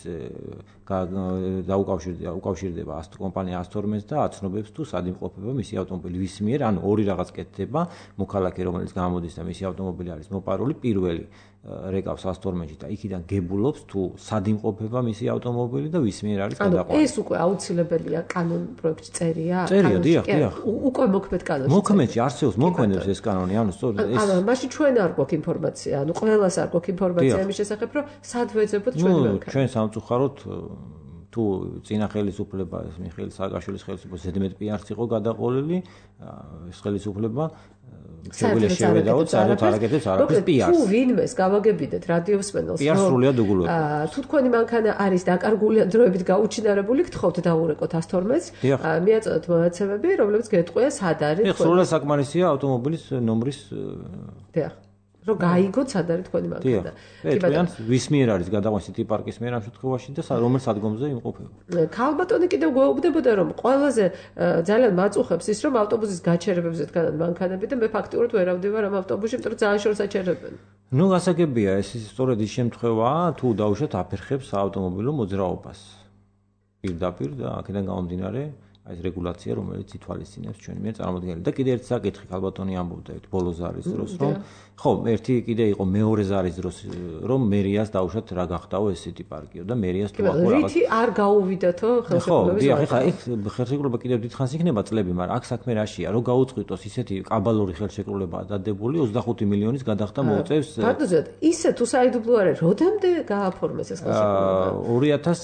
დაუკავშირდება უკავშირდება კომპანია one twelve და აცნობებს თუ სადიმყოფება მისი ავტომობილი ვის მიერ ანუ ორი რაღაც კეთდება მოქალაქე რომელიც გამოდის და მისი ავტომობილი არის მოპარული პირველი რეკავს one twelve-ში და იქიდან გებულობს თუ სადიმყოფება მისი ავტომობილი და ვის მიერ არის გადაყვანილი. ანუ ეს უკვე აუცილებელია კანონ პროექტში წერია? წერია, დიახ, დიახ. უკვე მოქმედ კანონში. მოქმედში არსებობს, მოქმედებს ეს კანონი, ანუ სწორედ ეს. ანუ მაშინ ჩვენ არ გვაქვს ინფორმაცია, ანუ ყველას არ გვაქვს ინფორმაცია იმის შესახებ, რომ სად ვეძებოთ ჩვენი მანქანა. ჩვენ სამწუხაროდ თუ წინა ხელისუფლება მიხეილ სააკაშვილის ხელისუფლებას ზედმეტ პიარს იყო გადაყოლილი, ეს ხელისუფლება შეგვიძლია შევედაოთ საერთოდ არაკეთებს არაფერს პიარს. თუ ვინმეს გავაგებინეთ რადიოსმენელს, პიარს სრულიად უგულვებთ. თუ თქვენი მანქანა არის დაკარგული დროებით გაუჩინარებული, გთხოვთ დაურეკოთ one twelve-ს, მიაწოდოთ მონაცემები, რომლებიც გეტყვია სად არის თქვენი. სრულიად საკმარისია ავტომობილის ნომრის დიახ. რომ გაიგოთ სად არის თქვენი მანქანა. ეტყვიან ვის მიერ არის გადაყვანილი city park-ის მიერ ამ შემთხვევაში და რომელ სადგომზე იმყოფება. ქალბატონი კიდევ გვეუბნებოდა რომ ყველაზე ძალიან მაწუხებს ის რომ ავტობუსის გაჩერებებზე დგანან მანქანები და მე ფაქტიურად ვერ ავდივარ ამ ავტობუსში, იმიტომ რომ ძალიან შორს აჩერებენ. ნუ გასაგებია ეს სწორედ ის შემთხვევაა თუ დაუშვათ აფერხებს საავტომობილო მოძრაობას. პირდაპირ და აქედან გამომდინარე ეს რეგულაცია რომელიც ითვალისწინებს ჩვენი მიერ წარმოადგენელი და კიდე ერთი საკითხი ქალბატონი ამბობდა ბოლო ზარის დროს რომ ხო ერთი კიდე იყო მეორე ზარის დროს რომ მერიას დაუშვათ რა გახდაო ეს city park-იო და მერიას თუ ახლა რაღაც რითი არ გაუვიდათო ხელშეკრულების ხო დიახ ახლა ეს ხელშეკრულება კიდევ დიდხანს იქნება წლები მაგრამ აქ საქმე რაშია რომ გაუწყვიტოს ისეთი კაბალური ხელშეკრულებაა დადებული ოცდახუთი მილიონის გადახდა მოუწევს ფაქტობრივად ისე თუ საიდუმლო არის როდემდე გააფორმეს ეს ხელშეკრულება ორი ათას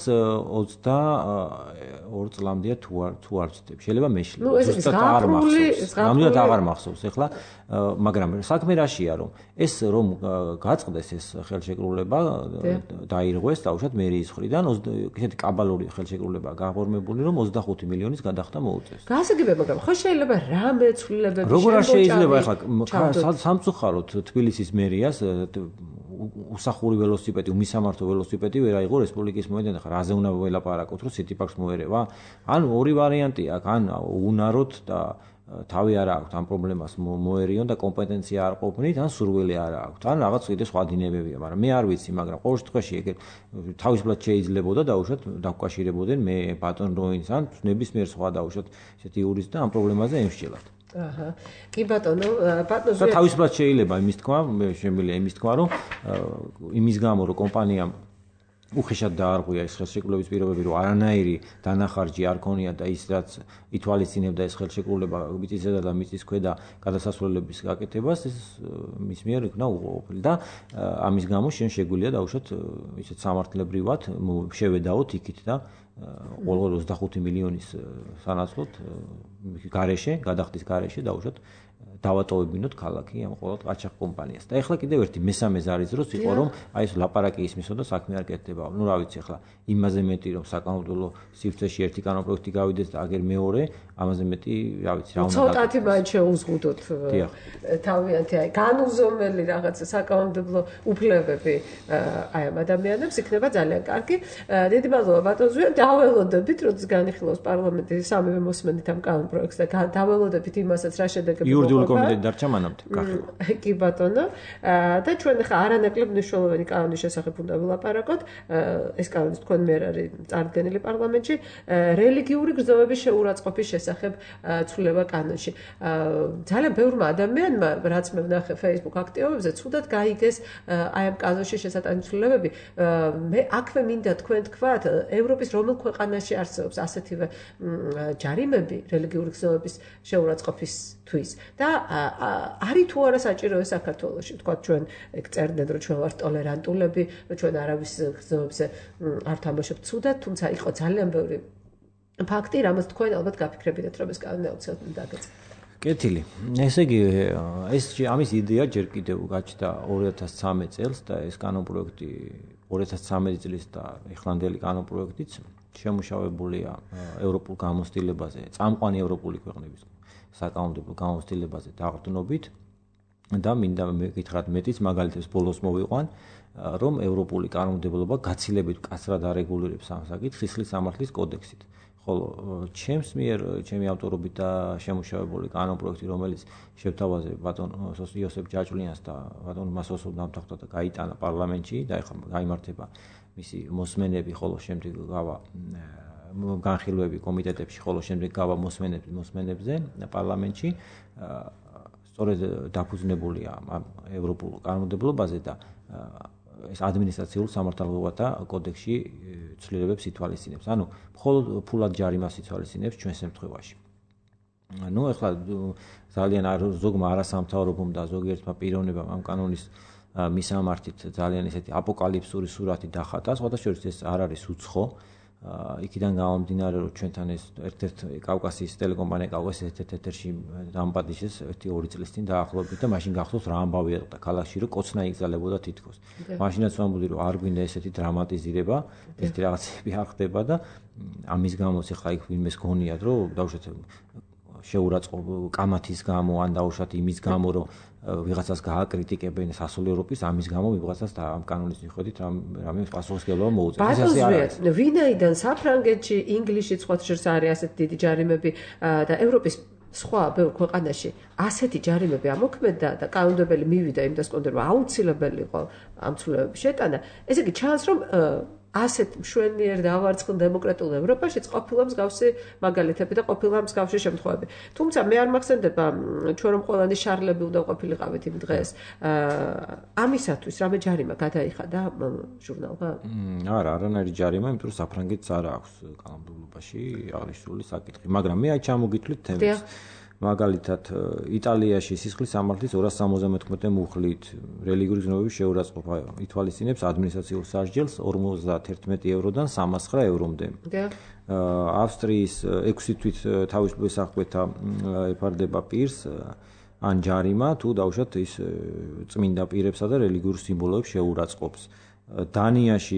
ოცდაორ წლამდეა თუ არ თუ არ ვცდები შეიძლება მეშლი ზუსტად არ მახსოვს ნამდვილად აღარ მახსოვს ახლა მაგრამ საქმე რაშია რომ ეს რომ გაწყდეს ეს ხელშეკრულება დაირღვეს დაუშვათ მერიის მხრიდან ისეთი კაბალური ხელშეკრულება გაფორმებული რომ ოცდახუთი მილიონის გადახდა მოუწევს გასაგებია მაგრამ ხო შეიძლება რამე ცვლილებები როგორ არ შეიძლება ახლა სამწუხაროდ თბილისის მერიას უსახური ველოსიპედი, უმისამართო ველოსიპედი ვერ აიღო რესპუბლიკის მოედანზე. ხა რაზე უნდა ველაპარაკოთ, რომ city park-ს მოერევა? ან ორი ვარიანტი აქვს, ან უნაროთ და თავი არ აქვს ამ პრობლემას მოერიონ და კომპეტენცია არ ყოფნით, ან სურვილი არ აქვს. ან რაღაც კიდე სხვა დინებებია, მაგრამ მე არ ვიცი, მაგრამ ყოველ შემთხვევაში ეგ თავისუფლად შეიძლებოდა დაუშვათ დაკავშირებოდნენ მე ბატონ როინს ან ნებისმიერ სხვა დაუშვათ ესეთი იურისტი და ამ პრობლემაზე ემსჯელათ. აჰა. კი ბატონო, ბატონო ზუსტად თავისუფლად შეიძლება იმის თქვა, შემიძლია იმის თქვა, რომ იმის გამო რომ კომპანიამ უხეშად დაარღვია ეს ხელშეკრულების პირობები, რომ არანაირი დანახარჯი არ ქონია და ის რაც ითვალისწინებდა ეს ხელშეკრულება მიწის ზედა და მიწის ქვედა გადასასვლელების გაკეთებას, ეს მის მიერ იქნა უყოფილი და ამის გამო შენ შეგვიძლია დაუშვათ ისეთ სამართლებრივად შევედაოთ იქით და ყოველ ოცდახუთი მილიონის სანაცვლოდ გარეშე, გადახდის გარეშე დაუშვათ დავატოვებინოთ ქალაქი ამ ყოველ ყაჩაღ კომპანიას. და ეხლა კიდევ ერთი მესამე ზარის დროს იყო რომ აი ეს ლაპარაკი ისმისო და საქმე არ კეთდება. ნუ რა ვიცი ეხლა იმაზე მეტი რომ საკანონმდებლო სივრცეში ერთი კანონპროექტი გავიდეს და აგერ მეორე, ამაზე მეტი რა ვიცი რა უნდა ცოტათი მაინც შეუზღუდოთ თავიანთი აი განუზომელი რაღაც საკანონმდებლო უფლებები აი ამ ადამიანებს იქნება ძალიან კარგი. დიდი მადლობა ბატონ ზვიად, დაველოდებით როდის განიხილავს პარლამენტი სამივე მოსმენით ამ კანონპროექტს და დაველოდებით იმასაც რა შედეგები იურიდიული კომიტეტი დარჩა მანამდე. კი ბატონო. და ჩვენ ახლა არანაკლებ მნიშვნელოვანი კანონის შესახებ უნდა ვილაპარაკოთ. ეს კანონი თქვენ მიერ არის წარდგენილი პარლამენტში რელიგიური გრძნობების შეურაცხყოფის შესახებ ცვლილება კანონში. ძალიან ბევრმა ადამიანმა, რაც მე ვნახე Facebook აქტივობებზე, ცუდად გაიგეს აი ამ კანონში შესატანი ცვლილებები. მე აქვე მინდა თქვენ თქვათ, ევროპის რომელ ქვეყანაში არსებობს ასეთივე ჯარიმები რელიგიური გრძნობების შეურაცხყოფისთვის და არის თუ არა საჭირო ეს საქართველოში. თქვათ ჩვენ ეგ წერდნენ რომ ჩვენ ვართ ტოლერანტულები, რომ ჩვენ არავის გრძნობებზე არ თამაშობთ ცუდად, თუმცა იყო ძალიან ბევრი ფაქტი, რამაც თქვენ ალბათ გაფიქრებინათ, რომ ეს კანონი აუცილებლად დაგეწევათ. კეთილი. ესე იგი, ეს ამის იდეა ჯერ კიდევ გაჩნდა ორი ათას ცხრამეტ წელს და ეს კანონპროექტი ორი ათას ცხრამეტი წლის და ეხლანდელი კანონპროექტიც შემუშავებულია ევროპულ გამოცდილებაზე, წამყვანი ევროპული ქვეყნების საკანონმდებლო გამოცდილებაზე დაყრდნობით და მინდა მეკითხრათ მეტიც, მაგალითებს ბოლოს მოვიყვან, რომ ევროპული კანონმდებლობა გაცილებით მკაცრად არეგულირებს ამ საკითხს ხისლის სამართლის კოდექსით. ხოლო ჩემს მიერ, ჩემი ავტორობით და შემუშავებული კანონპროექტი, რომელიც შევთავაზე ბატონ იოსებ ჯაჭვლიანს და ბატონ მასოსოვ დამთავრდა და გაიტანა პარლამენტში და ეხლა გაიმართება მისი მოსმენები, ხოლო შემდეგ გავა განხილვები კომიტეტებში, ხოლო შემდეგ გავა მოსმენები მოსმენებზე პარლამენტში. სწორედ დაფუძნებულია ამ ევროპულ კანონმდებლობაზე და ეს ადმინისტრაციულ სამართალობათა კოდექსში ცვლილებებს ითვალისწინებს. ანუ მხოლოდ ფულად ჯარიმას ითვალისწინებს ჩვენ შემთხვევაში. ну ეხლა ძალიან ზოგმა არასამთავრობომ და ზოგიერთმა პიროვნებამ ამ კანონის მისამართით ძალიან ესეთი აპოკალიფსური სურათი დახატა. სხვათა შორის ეს არ არის უცხო. იქიდან გამომდინარე რომ ჩვენთან ეს ერთ-ერთ კავკასიის ტელეკომპანია კავკასიის ერთ-ერთ ეთერში დამპატიშეს ერთი ორი წლის წინ დაახლოებით და მაშინ გახსოვს რა ამბავი ერთა ქალაქში რომ კოცნა იგზალებოდა თითქოს. მაშინაც ვამბობდი რომ არ გვინდა ესეთი დრამატიზირება, ესეთი რაღაცები არ ხდება და ამის გამოც ახლა იქ ვინმეს გონიათ რომ დავუშვათ შეურაცხყოფ კამათის გამო ან დავუშვათ იმის გამო რომ ვიღაცას გააკრიტიკებენ სასულ ევროპის ამის გამო ვიღაცას და ამ კანონის მიხედვით რამე პასუხისმგებლობა მოუწევს. ეს ასე არ არის. ვინაიდან საფრანგეთში, ინგლისში სხვა შორის არის ასეთი დიდი ჯარიმები და ევროპის სხვა ბევრ ქვეყანაში ასეთი ჯარიმები ამოქმედა და კანონმდებელი მივიდა იმ დასკვნამდე რომ აუცილებელი იყო ამ ცვლილებების შეტანა. ესე იგი ჩანს რომ ასეთ მშვენიერ დავარცხნილ დემოკრატიულ ევროპაშიც ყოფილა მსგავსი მაგალითები და ყოფილა მსგავსი შემთხვევები. თუმცა მე არ მახსენდება ჩვენ რომ ყველანი შარლები უნდა ყოფილიყავით იმ დღეს. ამისათვის რამე ჯარიმა გადაიხადა ჟურნალმა? არა, არანაირი ჯარიმა, იმიტომ რომ საფრანგეთს არ აქვს კანონმდებლობაში აღნიშნული საკითხი. მაგრამ მე აი ჩამოგითვლით თემებს. მაგალითად, იტალიაში სისხლის სამართლის ორას სამოცდამოთხმეტე მუხლით რელიგიური გრძნობების შეურაცხყოფა ითვალისწინებს ადმინისტრაციულ სასჯელს ორმოცდაათერთმეტი ევროდან სამას ცხრა ევრომდე. ავსტრიის ექვსი თვით თავისუფლების აღკვეთა ეფარდება პირს ან ჯარიმა თუ დაუშვათ ის წმინდა პირებსა და რელიგიურ სიმბოლოებს შეურაცხყოფს. დანიაში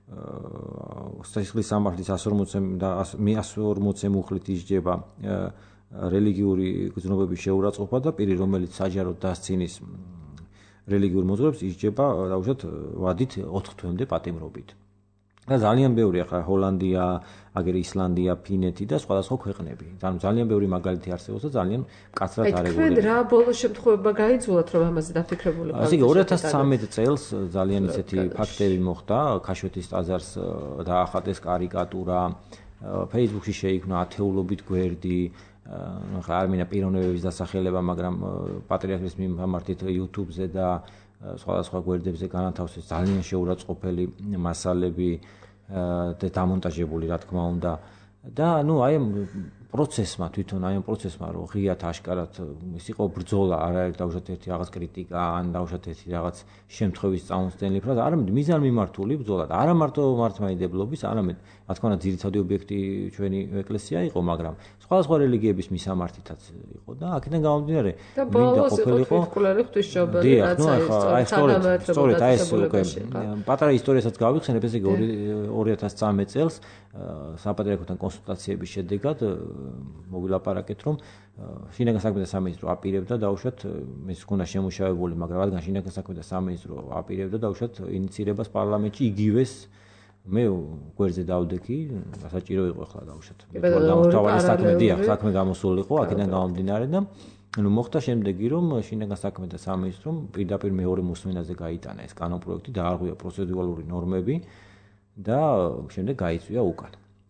სისხლის სამართლის εκατს ორმოცდაათი მუხლით ისჯება რელიგიური გრძნობების შეურაცხყოფა და პირი რომელიც საჯაროდ დასცინის რელიგიურ მოძღვრებს ისჯება დაუშვათ ვადით ოთხ თვემდე პატიმრობით. და ძალიან ბევრი ახლა ჰოლანდია, აგერ ისლანდია, ფინეთი და სხვადასხვა ქვეყნები. ანუ ძალიან ბევრი მაგალითი არსებობს და ძალიან მკაცრად არეგულირებული. თქვენ რა ბოლო შემთხვევაში გაიძულოთ რომ ამაზე დაფიქრებული ყავთ? ასე იგი ორი ათას ცხრამეტ წელს ძალიან ისეთი ფაქტები მოხდა, ქაშვეთის ტაძარს დაახატეს კარიკატურა, Facebook-ში შეიქმნა ათეულობით გვერდი, ახლა არ მინდა პიროვნებების დასახელება, მაგრამ პატრიარქის მიმართით YouTube-ზე და სხვადასხვა გვერდებზე განათავსეს ძალიან შეურაცხყოფელი მასალები და დამონტაჟებული, რა თქმა უნდა. და ნუ აი პროცესმა თვითონ აი ამ პროცესმა რომ ღიათ აშკარად ის იყო ბრძოლა, არა დაუშვათ ერთი რაღაც კრიტიკა, ან დაუშვათ ერთი რაღაც შემთხვევის წამოსწენილი ფრაზა, არამედ მიზანმიმართული ბრძოლა და არა მარტო მართლმადიდებლობის, არამედ რა თქმა უნდა ძირითადი ობიექტი ჩვენი ეკლესია იყო, მაგრამ სხვადასხვა რელიგიების მისამართითაც იყო და აქედან გამომდინარე მინდა ყოფილიყო თვითმკვლელი ღვთისმშობელი რაც აი სწორედ სწორედ აი ეს პატარა ისტორიასაც გავიხსენებ, ესე იგი ორი ათას წამეტ წელს საპატრიარქოსთან კონსულტაციების შედეგად მოგვილაპარაკეთ, რომ შინაგან საქმეთა სამინისტრო აპირებდა დაუშვათ ეს გონა შემუშავებული, მაგრამ რადგან შინაგან საქმეთა სამინისტრო აპირებდა დაუშვათ ინიციირებას პარლამენტში იგივეს მე გვერდზე დავდექი, საჭირო იყო ახლა დაუშვათ. თავარი საქმე დიახ, საქმე გამოსულიყო, აქედან გამომდინარე და ну მოხდა შემდეგი რომ შინაგან საქმეთა სამინისტრომ პირდაპირ მეორე მოსმენაზე გაიტანა ეს კანონპროექტი, დაარღვია პროცედურალური ნორმები და შემდეგ გაიწვია უკან.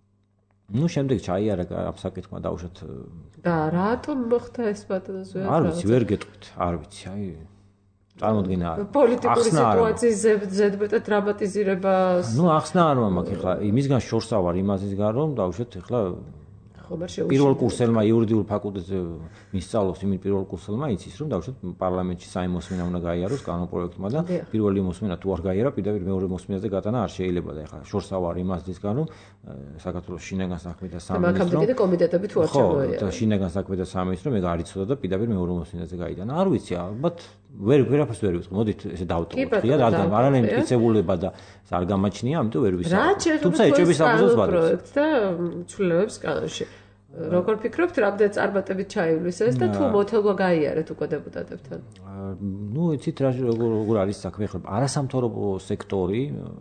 ну შემდეგ ჩაიარა ამ საკითხმა დაუშვათ და რატომ მოხდა ეს ბატონზე? არ ვიცი, ვერ გეტყვით, არ ვიცი, აი წარმოდგენა პოლიტიკური სიტუაციის ზედმეტად დრამატიზირებას. ну ახსნა არ მაქვს ახლა იმისგან შორსა ვარ იმასისგან რომ დაუშვათ ახლა პირველ კურსელმა იურიდიულ ფაკულტეტზე მისწავლოს იმით პირველ კურსელმა იცის რომ დაუშვათ პარლამენტში საი მოსმენა უნდა გაიაროს კანონპროექტმა და პირველი მოსმენა თუ არ გაიარა პირდაპირ მეორე მოსმენაზე გატანა არ შეიძლება და ახლა შორსა ვარ იმასისგან რომ საქართველოს შინაგან საქმეთა სამინისტრო მაგამდე კომიტეტები თუ არ ჩამოიარა ხო შინაგან საქმეთა სამინისტრო მე გარიცოდა და პირდაპირ მეორე მოსმენაზე გაიტანა არ ვიცი ალბათ ვერ ვერაფერს ვერ ვიტყვი. მოდით ესე დავტოვოთ. ხია, რადგან არანაირი მტკიცებულება და არ გამაჩნია, ამიტომ ვერ ვისაუბრებ. თუმცა ეჭვების აბზოლუტს ვადებს და ცვლილებებს კანონში. როგორ ფიქრობთ, რამდენი წარმატებით ჩაივლის ეს და თუ მოთელვა გაიარეთ უკვე დეპუტატებთან? ნუ იცით რა როგორ როგორ არის საქმე ხო? არასამთავრობო სექტორი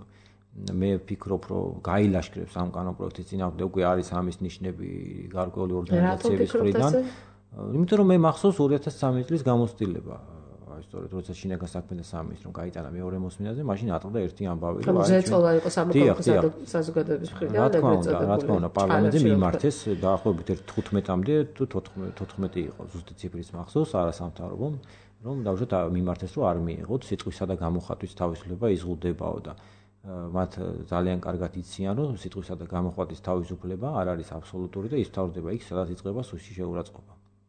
მე ვფიქრობ, რომ გაილაშქრებს ამ კანონპროექტის წინააღმდეგ უკვე არის ამის ნიშნები გარკვეული ორგანიზაციების მხრიდან. იმიტომ რომ მე მახსოვს ორი ათას სამი წლის გამოცდილება. სწორედ როცა შინაგან საქმეთა სამინისტრომ გაიტანა მეორე მოსმენაზე, მაშინ ატყდა ერთი ამბავი, რომ აი ზეწოლა იყო სამოქალაქო საზოგადოების მხრიდან და რა თქმა უნდა, რა თქმა უნდა, პარლამენტზე მიმართეს დაახლოებით თოთხმეტამდე თუ თოთხმეტი იყო ზუსტი ციფრის მახსოვს არასამთავრობო, რომ დავუშვათ მიმართეს, რომ არ მიიღოთ სიტყვისა და გამოხატვის თავისუფლება იზღუდებაო და მათ ძალიან კარგად იციან, რომ სიტყვისა და გამოხატვის თავისუფლება არ არის აბსოლუტური და ის თავდება იქ, სადაც იწყება სუსტი შეურაცხყოფა.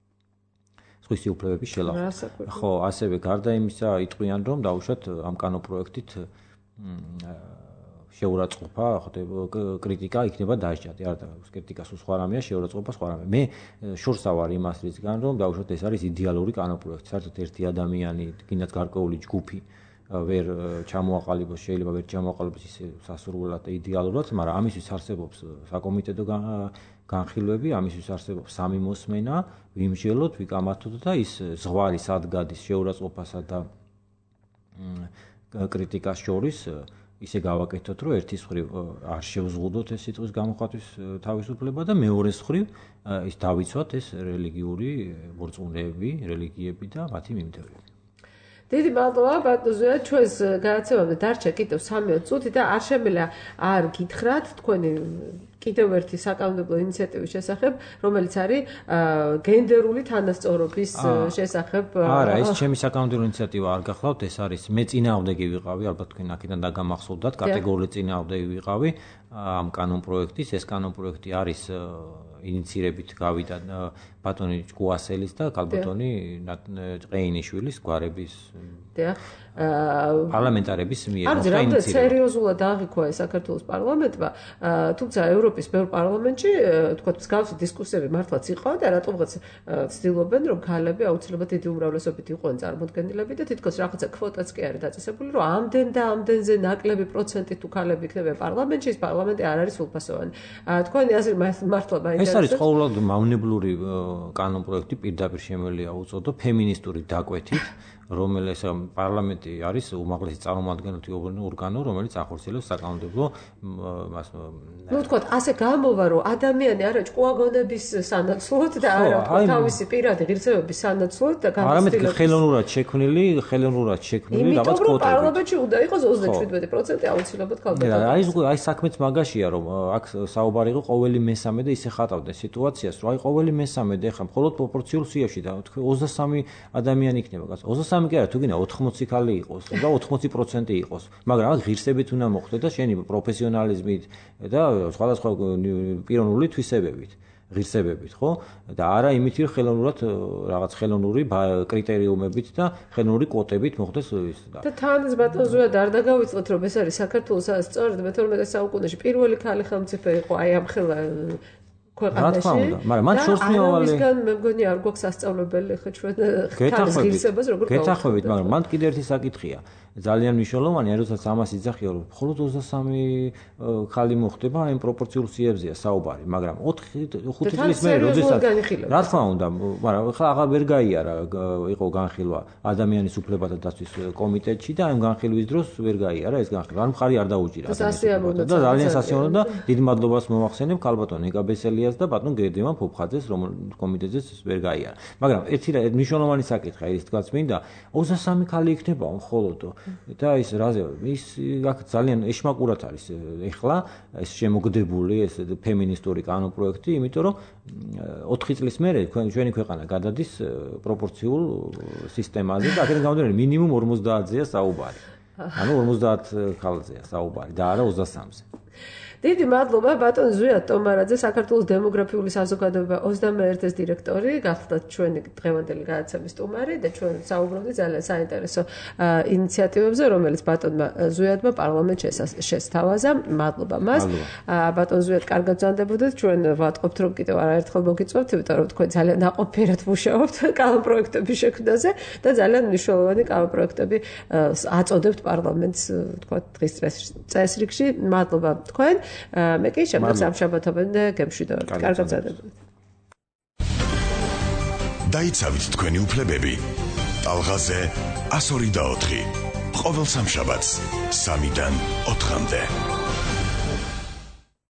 სხვისი უფლებების შელახვა. ხო, ასევე გარდა იმისა, იტყვიან, რომ დაუშვათ ამ კანონპროექტით შეურაცხყოფა, ხდება კრიტიკა იქნება დასჯადი. არა, კრიტიკა სხვა რამეა, შეურაცხყოფა სხვა რამეა. მე შორსა ვარ იმას რისგან, რომ დაუშვათ ეს არის იდეალური კანონპროექტი. საერთოდ ერთი ადამიანი, კიდაც გარკვეული ჯგუფი ვერ ჩამოაყალიბოს, შეიძლება ვერ ჩამოაყალიბოს ისე სასურველად და იდეალურად, მაგრამ ამისთვის არსებობს საკომიტეტო განხილვები, ამისთვის არსებობს სამი მოსმენა, ვიმსჯელოთ, ვიკამათოთ და ის ზღვარი სად გადის შეურაცხყოფასა და კრიტიკას შორის ისე გავაკეთოთ, რომ ერთის მხრივ არ შევზღუდოთ ეს სიტყვის გამოხატვის თავისუფლება და მეორეს მხრივ ის დავიცვათ ეს რელიგიური მორწმუნეები, რელიგიები და მათი მიმდევრები. დიდი მადლობა ბატონო, ჩვენს გადაცემამდე დარჩა კიდევ სამი წუთი და არ შემიძლია არ გითხრათ თქვენი კიდევ ერთი საკანონმდებლო ინიციატივის შესახებ, რომელიც არის გენდერული თანასწორობის შესახებ. არა, ეს ჩემი საკანონმდებლო ინიციატივა არ გახლავთ, ეს არის მე წინააღმდეგი ვიყავი, ალბათ თქვენ აქედან დაგამახსოვდათ, კატეგორიული წინააღმდეგი ვიყავი ამ კანონპროექტის. ეს კანონპროექტი არის ინიცირებით გავიდა ბატონი ჭკუასელის და კალბატონი ჭყეინიშვილის გვარების პარლამენტარების მიერ. არ ძრამდე სერიოზულად აღიქვა ეს საქართველოს პარლამენტმა, თუმცა ევროპის ბევრ პარლამენტში თქვათ მსგავსი დისკუსიები მართლაც იყო და რატომღაც ცდილობენ რომ ქალები აუცილებლად დიდი უმრავლესობით იყვნენ წარმოდგენილები და თითქოს რაღაცა კვოტაც კი არის დაწესებული, რომ ამდენ და ამდენზე ნაკლები პროცენტი თუ ქალები იქნება პარლამენტში, ეს პარლამენტი არ არის სრულფასოვანი. თქვენი აზრი მართლა მაინტერესებს. ეს არის ყოველად მავნებლური კანონპროექტი, პირდაპირ შემიძლია უწოდო ფემინისტური დაკვეთით, რომელიც პარლამენტი არის უმაღლესი წარმომადგენელი ორგანო, რომელიც ახორციელებს საკანონმდებლო მას. ნუ თქვათ, ასე გამოვა, რომ ადამიანი არა ჭკუაგონების სანაცვლოდ და არა თავისი პირადი ღირსებების სანაცვლოდ და გამოცდილებით. არამედ ხელოვნურად შექმნილი, ხელოვნურად შექმნილი რაღაც კვოტები. იმიტომ რომ პარლამენტში უნდა იყოს ოცდაშვიდმეტი პროცენტი აუცილებლად ქალბატონი. აი აი საქმეც მაგაშია, რომ აქ საუბარი იყო ყოველი მესამე და ისე ხატავდა სიტუაციას, რომ აი ყოველი მესამე და ეხლა მხოლოდ პროპორციულ სიაში და თქვი ოცდასამი ადამიანი იქნება, გასა ოცდასამი კი არა, თუ გინდა ოთხმოცი ქალი იყოს და ოთხმოცი პროცენტი იყოს, მაგრამ აქ ღირსებით უნდა მოხდეს და შენი პროფესიონალიზმით და სხვადასხვა პიროვნული თვისებებით. ღირსებებით, ხო? და არა იმით, რომ ხელოვნურად რაღაც ხელოვნური კრიტერიუმებით და ხელოვნური კვოტებით მოხდეს ის და. და თან ბატონ ზუად არ დაგავიწყოთ, რომ ეს არის საქართველოს სწორედ მეთორმეტე საუკუნეში პირველი ქალი ხელმწიფე იყო აი ამ ხელა ქვეყანაში. მაგრამ მან შორს მიავალი. ამისგან მე მგონი არ გვაქვს სასწავლებელი ხო ჩვენ ქალის ღირსებას როგორ გავხსნათ. გეთახმებით, მაგრამ მან კიდევ ერთი საკითხია. ძალიან მნიშვნელოვანია, როდესაც ამას იძახია, რომ მხოლოდ ოცდასამი ქალი მოხდება, აი პროპორციულ სიებზეა საუბარი, მაგრამ ოთხი ხუთი წლის მერე, როდესაც რა თქმა უნდა, მაგრამ ხა აღარ ვერ გაიარა იყო განხილვა ადამიანის უფლებათა დაცვის კომიტეტში და ამ განხილვის დროს ვერ გაიარა ეს განხილვა. ანუ მხარი არ დაუჭირა და ძალიან სასიამოვნო და დიდ მადლობას მომახსენებ ქალბატონ ნიკა ბესელიას და ბატონ გერდიმან ფოფხაძეს, რომ კომიტეტზეც ვერ გაიარა. მაგრამ ერთი მნიშვნელოვანი საკითხია, ის თქვაც მინდა, ოცდასამი ქალი იქნება მხოლოდ და ის რაზე ის აქ ძალიან ეშმაკურად არის ეხლა ეს შემოგდებული ეს ფემინისტური კანონპროექტი, იმიტომ რომ ოთხი წლის მერე ჩვენი ქვეყანა გადადის პროპორციულ სისტემაზე და აქედან გამომდინარე მინიმუმ ორმოცდაათზეა საუბარი. ანუ ორმოცდაათ ქალზეა საუბარი და არა ოცდასამზე. დიდი მადლობა ბატონ ზვიად ტომარაძე, საქართველოს დემოგრაფიული საზოგადოება ოცდამეერთის დირექტორი, გახლდათ ჩვენი დღევანდელი გადაცემის სტუმარი და ჩვენ საუბრობდით ძალიან საინტერესო ინიციატივებზე, რომელიც ბატონმა ზვიადმა პარლამენტში შესთავაზა. მადლობა მას. ბატონ ზვიად, კარგად ბრძანდებოდეთ, ჩვენ ვატყობთ, რომ კიდევ არაერთხელ მოგიწვევთ, იმიტომ რომ თქვენ ძალიან ნაყოფიერად მუშაობთ კანონპროექტების შექმნაზე და ძალიან მნიშვნელოვანი კანონპროექტები აწოდებთ პარლამენტს, თქვა დღის წესრიგში. მადლობა თქვენ. მე კი შემდგომ სამშაბათობამდე გემშვიდობებით. კარგად ბრძანდებოდეთ. დაიცავით თქვენი უფლებები. ტალღაზე ასორი და ოთხი. ყოველ სამშაბათს სამიდან ოთხამდე.